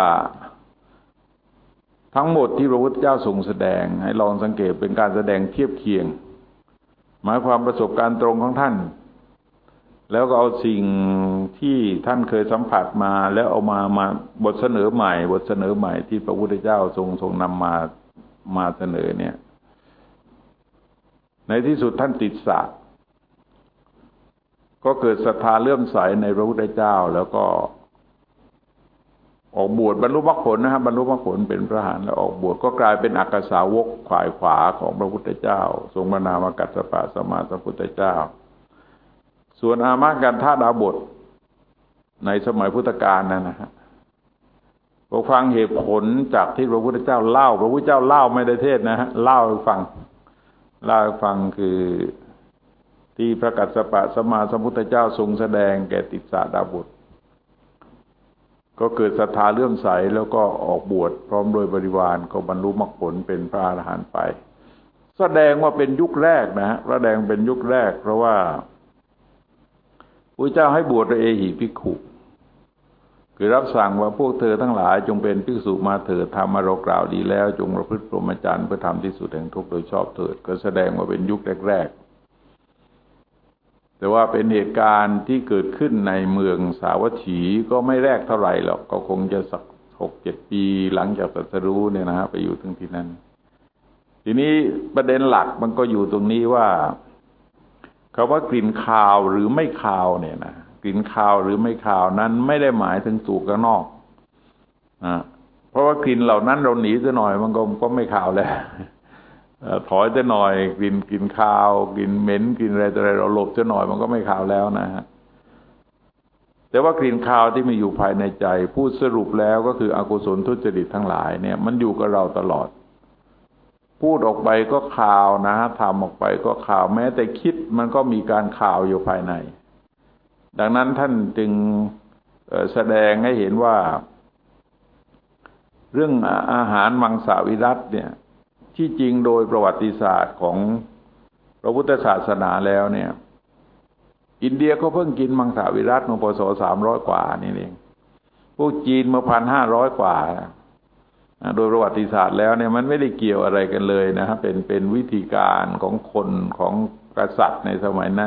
ทั้งหมดที่พระพุทธเจ้าทรงแสดงให้ลองสังเกตเป็นการแสดงเทียบเคียงหมายความประสบการณ์ตรงของท่านแล้วก็เอาสิ่งที่ท่านเคยสัมผัสมาแล้วเอามามาบทเสนอใหม่บทเสนอใหม่ที่พระพุทธเจ้าทรงทรงนำมามาเสนอเนี่ยในที่สุดท่านติดสะก็เกิดศรัทธาเลื่อมใสในพระพุทธเจ้าแล้วก็ออกบวชบรรลุมรรคผลนะครับบรรลุมรรคผลเป็นพระอรหันต์แล้วออกบวชก็กลายเป็นอักษาวกขวายขวาของพระพุทธเจ้าทรงพระนามกัสสปะสัมมาสัมพุทธเจ้าส่วนอามากันธาดาบทในสมัยพุทธกาลนั่นนะฮะพอฟังเหตุผลจากที่พระพุทธเจ้าเล่าพระพุทธเจ้าเล่าไม่ได้เทศนะฮะเล่าให้ฟังเล่าให้ฟังคือที่พระกัสสปะสัมมาสัมพุทธเจ้าทรงแสดงแก่ติสสะดาบทก็เกิดศรัทธาเลื่อมใสแล้วก็ออกบวชพร้อมโดยบริวารก็บรรลุมรรคผลเป็นพระอรหันต์ไปแสดงว่าเป็นยุคแรกนะฮะแสดงเป็นยุคแรกเพราะว่าพระเจ้าให้บวชเอหิภิกขุคือรับสั่งว่าพวกเธอทั้งหลายจงเป็นภิกษุมาเถิดธรรมะเรากล่าวดีแล้วจงประพฤติพรหมจรรย์เพื่อทำที่สุดแห่งทุกข์โดยชอบเถิดก็แสดงว่าเป็นยุคแรกๆแต่ว่าเป็นเหตุการณ์ที่เกิดขึ้นในเมืองสาวัตถีก็ไม่แรกเท่าไหร่หรอกก็คงจะสักหกเจ็ดปีหลังจากตรัสรู้เนี่ยนะฮะไปอยู่ถึงที่นั้นทีนี้ประเด็นหลักมันก็อยู่ตรงนี้ว่าคำว่ากลิ่นคาวหรือไม่คาวเนี่ยนะกลิ่นคาวหรือไม่คาวนั้นไม่ได้หมายถึงสู่ข้างนอกนะเพราะว่ากลิ่นเหล่านั้นเราหนีซะหน่อยมันก็ก็ไม่คาวแล้วถอยซะหน่อยกลิ่นกลิ่นคาวกลิ่นเหม็นกลิ่นอะไรอะไรเราหลบซะหน่อยมันก็ไม่คาวแล้วนะฮะแต่ว่ากลิ่นคาวที่มีอยู่ภายในใจพูดสรุปแล้วก็คืออกุศลทุจริตทั้งหลายเนี่ยมันอยู่กับเราตลอดพูดออกไปก็ข่าวนะทำออกไปก็ข่าวแม้แต่คิดมันก็มีการข่าวอยู่ภายในดังนั้นท่านจึงแสดงให้เห็นว่าเรื่องอาหารมังสวิรัติเนี่ยที่จริงโดยประวัติศาสตร์ของพระพุทธศาสนาแล้วเนี่ยอินเดียก็เพิ่งกินมังสวิรัติมาพศสามร้อยกว่านี่เองพวกจีนมาพันห้าร้อยกว่าโดยประวัติศาสตร์แล้วเนี่ยมันไม่ได้เกี่ยวอะไรกันเลยนะครับเป็นเป็นวิธีการของคนของกษัตริย์ในสมัยนั้น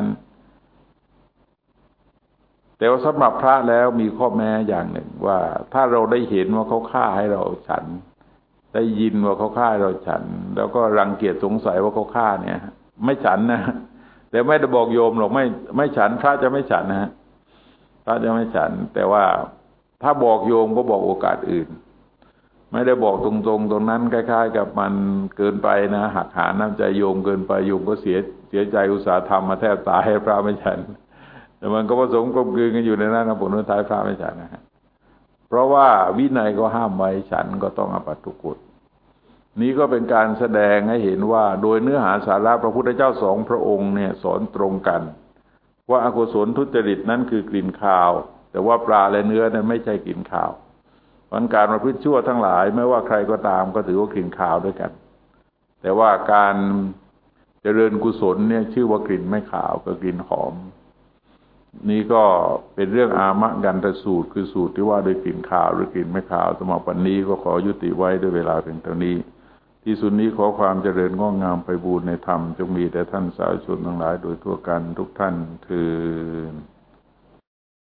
แต่ว่าสำหรับพระแล้วมีข้อแม้อย่างหนึ่งว่าถ้าเราได้เห็นว่าเขาฆ่าให้เราฉันได้ยินว่าเขาฆ่าให้เราฉันแล้วก็รังเกียจสงสัยว่าเขาฆ่าเนี่ยไม่ฉันนะแต่ไม่ได้บอกโยมหรอกไม่ไม่ฉันพระจะไม่ฉันนะฮะพระจะไม่ฉันแต่ว่าถ้าบอกโยมก็บอกโอกาสอื่นไม่ได้บอกตรงๆตรงนั้นคล้ายๆกับมันเกินไปนะหักหาน้ำใจโยมเกินไปโยมก็เสียเสียใจอุตสาห์ทำมาแทบตายให้พระไม่ฉันแต่มันก็ผสมกลมกลืนกันอยู่ในนั้นนะผลท้ายพระไม่ฉันนะฮะเพราะว่าวินัยก็ห้ามไว้ฉันก็ต้องอบัตทุกกฎนี้ก็เป็นการแสดงให้เห็นว่าโดยเนื้อหาสาระพระพุทธเจ้าสองพระองค์เนี่ยสอนตรงกันว่าอกุศลทุจริตนั้นคือกลิ่นคาวแต่ว่าปลาและเนื้อนั้นไม่ใช่กลิ่นคาวเพราะการประพฤติชั่วทั้งหลายไม่ว่าใครก็ตามก็ถือว่ากลิ่นคาวด้วยกันแต่ว่าการเจริญกุศลเนี่ยชื่อว่ากลิ่นไม่ขาวกับกลิ่นหอมนี่ก็เป็นเรื่องอามกันตสูตรคือสูตรที่ว่าด้วยกลิ่นคาวหรือกลิ่นไม่ขาวสำหรับวันนี้ก็ขอยุติไว้ด้วยเวลาเพียงเท่านี้ที่สุดนี้ขอความเจริญงอกงามไปบูรณนธรรมจงมีแด่ท่านสาธุชนทั้งหลายโดยทั่วกันทุกท่านเทอญ